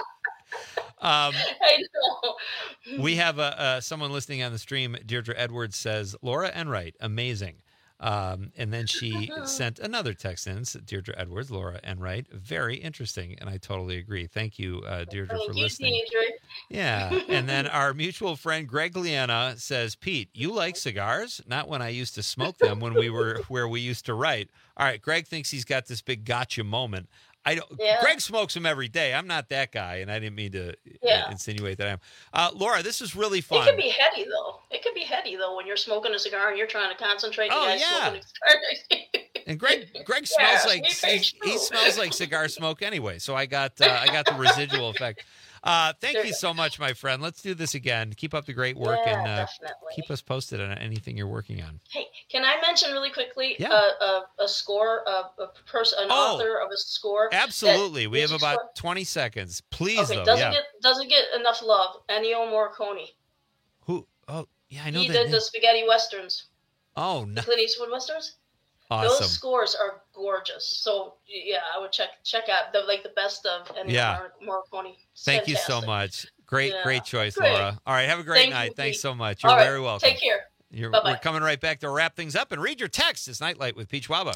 um, I know. we have uh, uh, someone listening on the stream. Deirdre Edwards says, "Laura Enright, amazing." Um, and then she sent another text in, said, Deirdre Edwards, Laura Enright, very interesting. And I totally agree. Thank you, uh, Deirdre, Thank for you, listening. Deirdre. Yeah. And then our mutual friend Greg Liana says, "Pete, you like cigars? Not when I used to smoke them when we were where we used to write." All right. Greg thinks he's got this big gotcha moment. I don't. Yeah. Greg smokes them every day. I'm not that guy, and I didn't mean to uh, Yeah. insinuate that I am. Uh, Laura, this is really fun. It could be heady though. It could be heady though when you're smoking a cigar and you're trying to concentrate. The Oh, guy's yeah. smoking a cigar. And Greg, Greg Yeah, smells like it's he, true. he smells like cigar smoke anyway. So I got uh, I got the residual effect. Uh, thank There you you so much, my friend. Let's do this again. Keep up the great work, Yeah, and uh, definitely. keep us posted on anything you're working on. Hey, can I mention really quickly Yeah. uh, a, a score, a, a person, an Oh, author of a score? that- Absolutely, we have music about score- twenty seconds. Please, Okay, though, doesn't yeah. get doesn't get enough love. Ennio Morricone. Who? Oh, Yeah, I know He that did name. the spaghetti westerns, Oh, the no. Clint Eastwood westerns. Awesome. Those scores are gorgeous. So yeah, I would check check out the like the best of Ennio Yeah. Mor- Morricone. It's Thank you so fantastic. much. Great, Yeah. great choice, Great. Laura. All right, have a great Thank night. you, Thanks Pete. so much. You're All right, very welcome. Take care. You're, Bye-bye. we're coming right back to wrap things up and read your text. It's Nightlight with Pete Schwaba.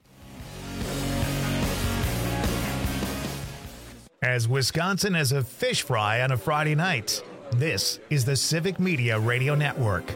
As Wisconsin as a fish fry on a Friday night, this is the Civic Media Radio Network.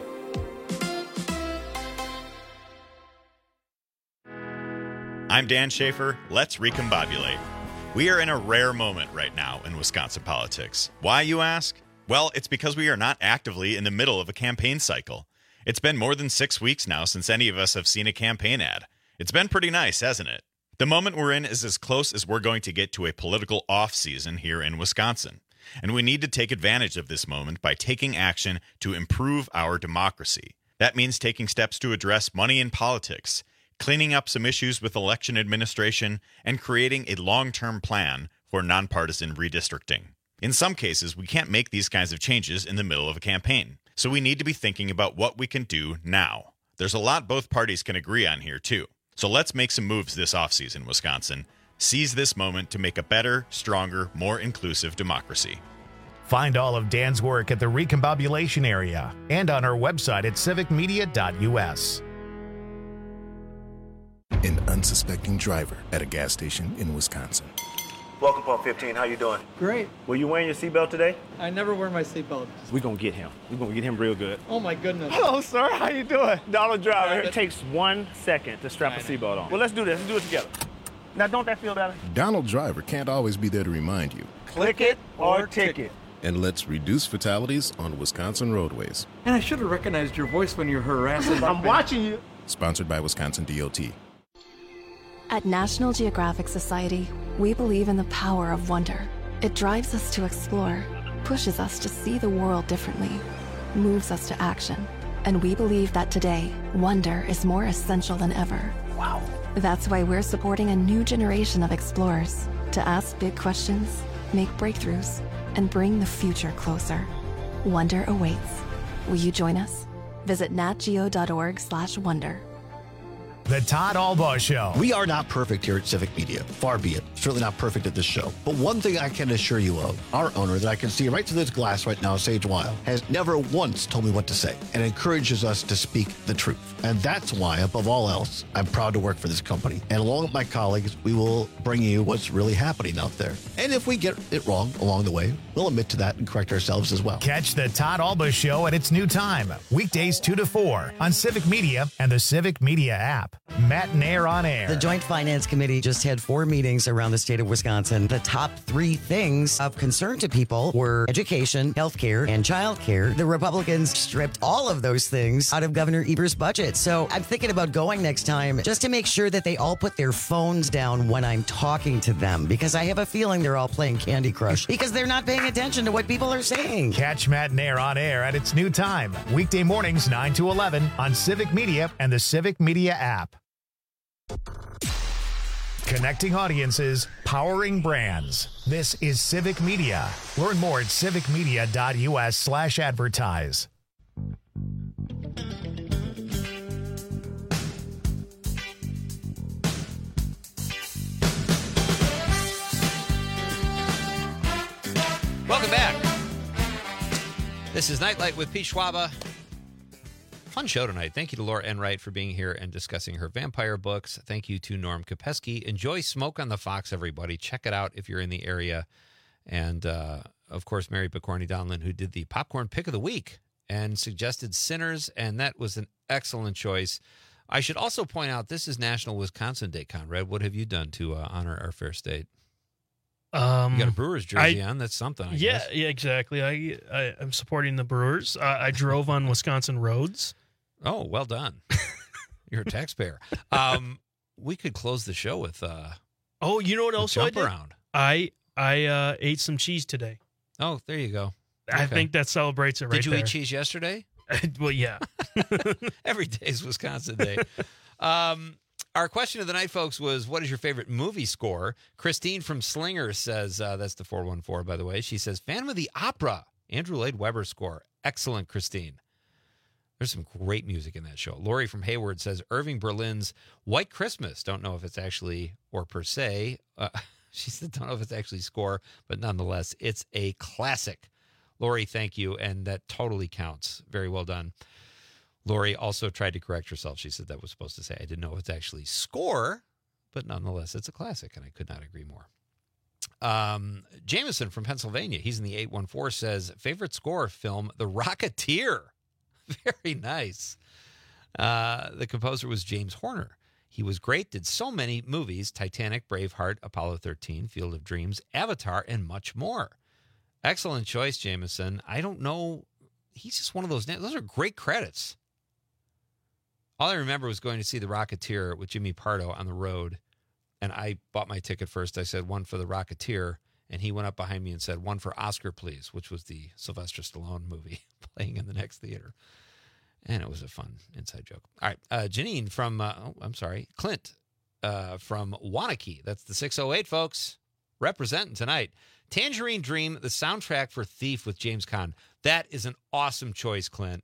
I'm Dan Schaefer. Let's recombobulate. We are in a rare moment right now in Wisconsin politics. Why, you ask? Well, it's because we are not actively in the middle of a campaign cycle. It's been more than six weeks now since any of us have seen a campaign ad. It's been pretty nice, hasn't it? The moment we're in is as close as we're going to get to a political off-season here in Wisconsin. And we need to take advantage of this moment by taking action to improve our democracy. That means taking steps to address money in politics, cleaning up some issues with election administration, and creating a long-term plan for nonpartisan redistricting. In some cases, we can't make these kinds of changes in the middle of a campaign, so we need to be thinking about what we can do now. There's a lot both parties can agree on here, too. So let's make some moves this offseason, Wisconsin. Seize this moment to make a better, stronger, more inclusive democracy. Find all of Dan's work at the Recombobulation area and on our website at civic media dot u s. An unsuspecting driver at a gas station in Wisconsin. Welcome, Pump fifteen. How you doing? Great. Were you wearing your seatbelt today? I never wear my seatbelt. We're gonna get him. We're gonna get him real good. Oh my goodness. Hello, sir. How you doing? Donald Driver. Private. It takes one second to strap a seatbelt on. Well, let's do this. Let's do it together. Now, don't that feel better? Donald Driver can't always be there to remind you. Click it or ticket. And let's reduce fatalities on Wisconsin roadways. And I should have recognized your voice when you're harassing. I'm watching you. Sponsored by Wisconsin D O T. At National Geographic Society, we believe in the power of wonder. It drives us to explore, pushes us to see the world differently, moves us to action. And we believe that today, wonder is more essential than ever. Wow. That's why we're supporting a new generation of explorers to ask big questions, make breakthroughs, and bring the future closer. Wonder awaits. Will you join us? Visit natgeo.org slash wonder. The Todd Albaugh Show. We are not perfect here at Civic Media. Far be it. Certainly not perfect at this show. But one thing I can assure you of, our owner that I can see right through this glass right now, Sage Weil, has never once told me what to say and encourages us to speak the truth. And that's why, above all else, I'm proud to work for this company. And along with my colleagues, we will bring you what's really happening out there. And if we get it wrong along the way, we'll admit to that and correct ourselves as well. Catch the Todd Albaugh Show at its new time, weekdays two to four on Civic Media and the Civic Media app. Matt Nair on air. The Joint Finance Committee just had four meetings around the state of Wisconsin. The top three things of concern to people were education, healthcare, and childcare. The Republicans stripped all of those things out of Governor Eber's budget. So I'm thinking about going next time just to make sure that they all put their phones down when I'm talking to them, because I have a feeling they're all playing Candy Crush because they're not paying attention to what people are saying. Catch Matt Nair on air at its new time, weekday mornings nine to eleven on Civic Media and the Civic Media app. Connecting audiences, powering brands. This is Civic Media. Learn more at civic media dot u s slash advertise. Welcome back. This is Nightlight with Pete Schwaba. Fun show tonight. Thank you to Laura Enright for being here and discussing her vampire books. Thank you to Norm Kopeski. Enjoy Smoke on the Fox, everybody. Check it out if you're in the area. And, uh, of course, Mary Picorni Donlin, who did the popcorn pick of the week and suggested Sinners, and that was an excellent choice. I should also point out this is National Wisconsin Day, Conrad. What have you done to uh, honor our fair state? Um, You got a Brewers jersey I- on. That's something, I yeah, guess. yeah, exactly. I, I I'm supporting the Brewers. Uh, I drove on Wisconsin roads. Oh, well done. You're a taxpayer. Um, we could close the show with uh, Oh, you know what else I jump did? around. I I uh, ate some cheese today. Oh, there you go. I Okay. think that celebrates it right Did you there. eat cheese yesterday? Well, yeah. Every day is Wisconsin Day. um, our question of the night, folks, was what is your favorite movie score? Christine from Slinger says, uh, that's the four one four, by the way. She says, Phantom of the Opera, Andrew Lloyd Webber score. Excellent, Christine. There's some great music in that show. Lori from Hayward says Irving Berlin's White Christmas. Don't know if it's actually, or per se, uh, she said don't know if it's actually score, but nonetheless, it's a classic. Lori, thank you, and that totally counts. Very well done. Lori also tried to correct herself. She said that was supposed to say I didn't know if it's actually score, but nonetheless, it's a classic, and I could not agree more. Um, Jameson from Pennsylvania, he's in the eight one four, says, favorite score film, The Rocketeer. Very nice. Uh, the composer was James Horner. He was great, did so many movies, Titanic, Braveheart, Apollo thirteen, Field of Dreams, Avatar, and much more. Excellent choice, Jameson. I don't know. He's just one of those names. Those are great credits. All I remember was going to see The Rocketeer with Jimmy Pardo on the road, and I bought my ticket first. I said, one for The Rocketeer, and he went up behind me and said, one for Oscar, please, which was the Sylvester Stallone movie playing in the next theater. And it was a fun inside joke. All right. Uh, Janine from, uh, oh, I'm sorry, Clint uh, from Wanakee. That's the six oh eight, folks. Representing tonight. Tangerine Dream, the soundtrack for Thief with James Caan. That is an awesome choice, Clint.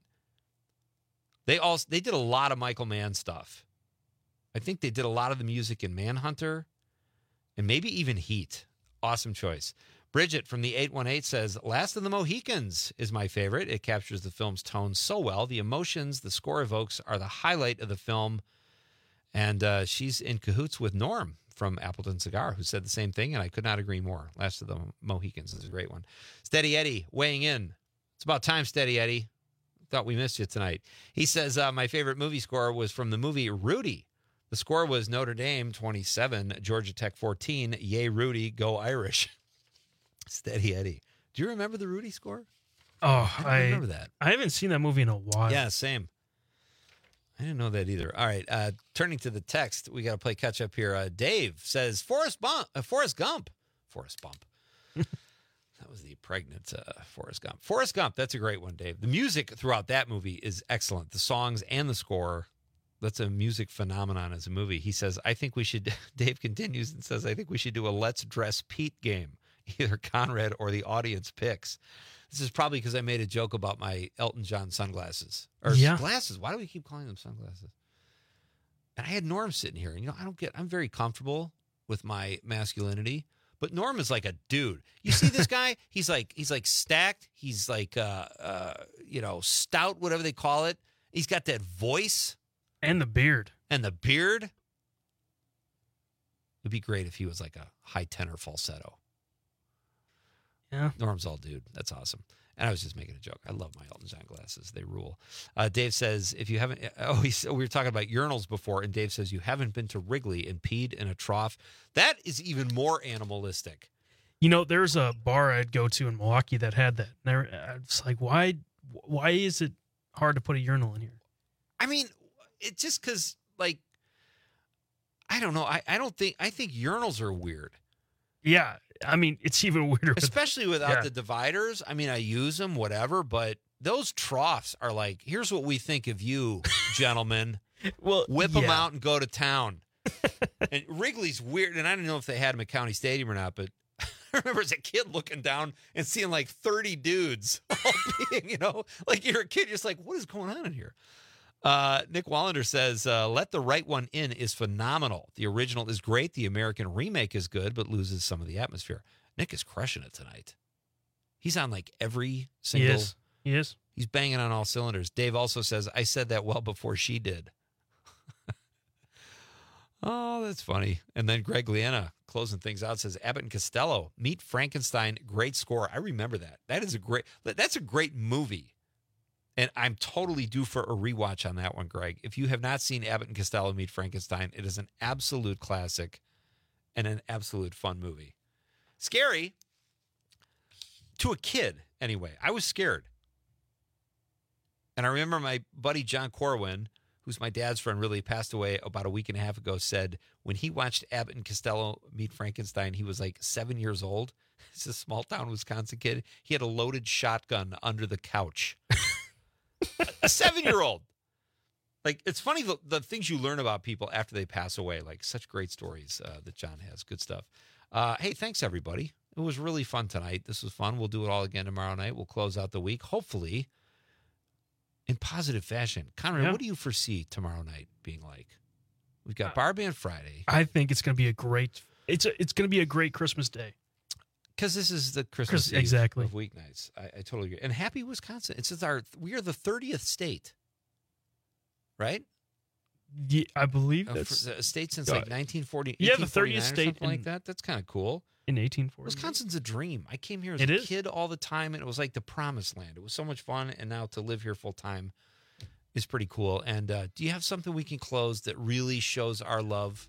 They also they did a lot of Michael Mann stuff. I think they did a lot of the music in Manhunter and maybe even Heat. Awesome choice. Bridget from the eight one eight says, Last of the Mohicans is my favorite. It captures the film's tone so well. The emotions the score evokes are the highlight of the film. And uh, she's in cahoots with Norm from Appleton Cigar, who said the same thing, and I could not agree more. Last of the Mohicans is a great one. Steady Eddie weighing in. It's about time, Steady Eddie. Thought we missed you tonight. He says, uh, my favorite movie score was from the movie Rudy. The score was Notre Dame twenty-seven, Georgia Tech fourteen, Yay Rudy, Go Irish. Steady Eddie. Do you remember the Rudy score? Oh, I, I remember that. I haven't seen that movie in a while. Yeah, same. I didn't know that either. All right, uh, turning to the text, we got to play catch up here. Uh, Dave says Forrest, Bump, uh, Forrest Gump. Forrest Bump. That was the pregnant uh, Forrest Gump. Forrest Gump, that's a great one, Dave. The music throughout that movie is excellent. The songs and the score, that's a music phenomenon as a movie. He says, I think we should, Dave continues and says, I think we should do a Let's Dress Pete game. Either Conrad or the audience picks. This is probably because I made a joke about my Elton John sunglasses. Or yeah. glasses. Why do we keep calling them sunglasses? And I had Norm sitting here. And, you know, I don't get, I'm very comfortable with my masculinity. But Norm is like a dude. You see this guy? He's like, he's like stacked. He's like, uh, uh, you know, stout, whatever they call it. He's got that voice. And the beard. And the beard. It'd be great if he was like a high tenor falsetto. Yeah. Norm's all dude. That's awesome. And I was just making a joke. I love my Elton John glasses. They rule. Uh, Dave says, if you haven't, oh, he's, we were talking about urinals before, and Dave says, you haven't been to Wrigley and peed in a trough. That is even more animalistic. You know, there's a bar I'd go to in Milwaukee that had that. And I was like, why, why is it hard to put a urinal in here? I mean, it's just because, like, I don't know. I, I don't think, I think urinals are weird. Yeah. I mean, it's even weirder. Especially without yeah. the dividers. I mean, I use them, whatever, but those troughs are like, here's what we think of you, gentlemen. Well, whip yeah. them out and go to town. And Wrigley's weird, and I don't know if they had them at County Stadium or not, but I remember as a kid looking down and seeing like thirty dudes all being, you know, like you're a kid, just like, what is going on in here? Uh, Nick Wallander says, uh, Let the Right One In is phenomenal. The original is great. The American remake is good, but loses some of the atmosphere. Nick is crushing it tonight. He's on like every single. He is. He is. He's banging on all cylinders. Dave also says, I said that well before she did. Oh, that's funny. And then Greg Liana closing things out says, Abbott and Costello, Meet Frankenstein, great score. I remember that. That is a great, that's a great movie. And I'm totally due for a rewatch on that one, Greg. If you have not seen Abbott and Costello Meet Frankenstein, it is an absolute classic and an absolute fun movie. Scary to a kid, anyway. I was scared. And I remember my buddy John Corwin, who's my dad's friend, really passed away about a week and a half ago, said when he watched Abbott and Costello Meet Frankenstein, he was like seven years old. He's a small town Wisconsin kid. He had a loaded shotgun under the couch. A seven-year-old. Like, it's funny the, the things you learn about people after they pass away. Like, such great stories uh, that John has. Good stuff. Uh, hey, thanks, everybody. It was really fun tonight. This was fun. We'll do it all again tomorrow night. We'll close out the week. Hopefully, in positive fashion. Conrad, Yeah. what do you foresee tomorrow night being like? We've got Bar Band Friday. I think it's going to be a great. It's a, it's going to be a great Christmas day. Because this is the Christmas Chris- Eve exactly. of weeknights. I, I totally agree. And happy Wisconsin. It's just our we are the thirtieth state, right? Yeah, I believe Uh, that's for- a state since Uh, like nineteen forty. yeah, the eighteen forty-nine thirtieth or state something like in- that. That's kind of cool. in eighteen forty. Wisconsin's a dream. I came here as It a is. kid all the time, and it was like the promised land. It was so much fun, and now to live here full time is pretty cool. And uh, do you have something we can close that really shows our love?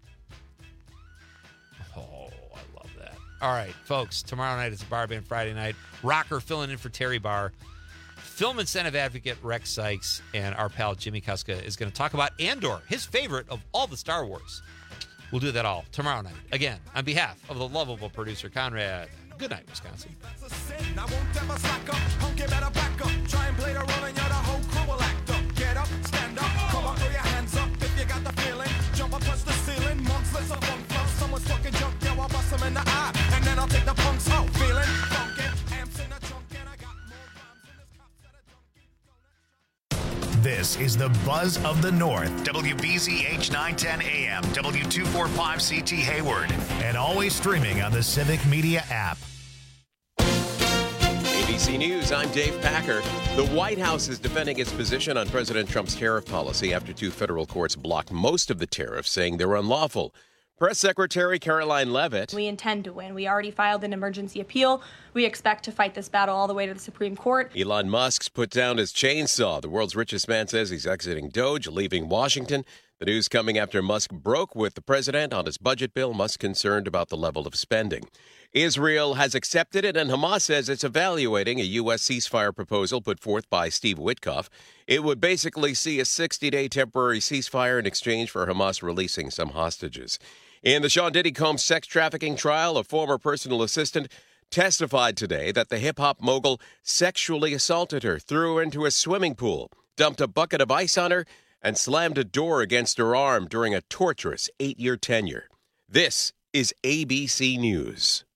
Oh, I love that. All right, folks, tomorrow night it's Bar Band Friday night. Rocker filling in for Terry Barr. Film incentive advocate Rex Sykes and our pal Jimmy Kuska is going to talk about Andor, his favorite of all the Star Wars. We'll do that all tomorrow night. Again, on behalf of the lovable producer Conrad, good night, Wisconsin. I won't ever slack up. Honky better back up. Try and play the role and you're the whole crew will act up. Get up, stand up, come on, throw your hands up if you got the feeling. Jump up, touch the ceiling. Monks, let's up on flow. Someone's fucking junk, yo, I'll bust them in the eye. And then I'll take the punks out. Feeling funky, amps in the trunk, and I got more rhymes in this cup that I don't. This is the Buzz of the North. W B Z H nine ten A M, W two forty-five C T Hayward, and always streaming on the Civic Media app. A B C News, I'm Dave Packer. The White House is defending its position on President Trump's tariff policy after two federal courts blocked most of the tariffs, saying they were unlawful. Press Secretary Caroline Leavitt. We intend to win. We already filed an emergency appeal. We expect to fight this battle all the way to the Supreme Court. Elon Musk's put down his chainsaw. The world's richest man says he's exiting Doge, leaving Washington. The news coming after Musk broke with the president on his budget bill. Musk concerned about the level of spending. Israel has accepted it, and Hamas says it's evaluating a U S ceasefire proposal put forth by Steve Witkoff. It would basically see a sixty-day temporary ceasefire in exchange for Hamas releasing some hostages. In the Sean Diddy Combs sex trafficking trial, a former personal assistant testified today that the hip-hop mogul sexually assaulted her, threw her into a swimming pool, dumped a bucket of ice on her, and slammed a door against her arm during a torturous eight-year tenure. This is A B C News.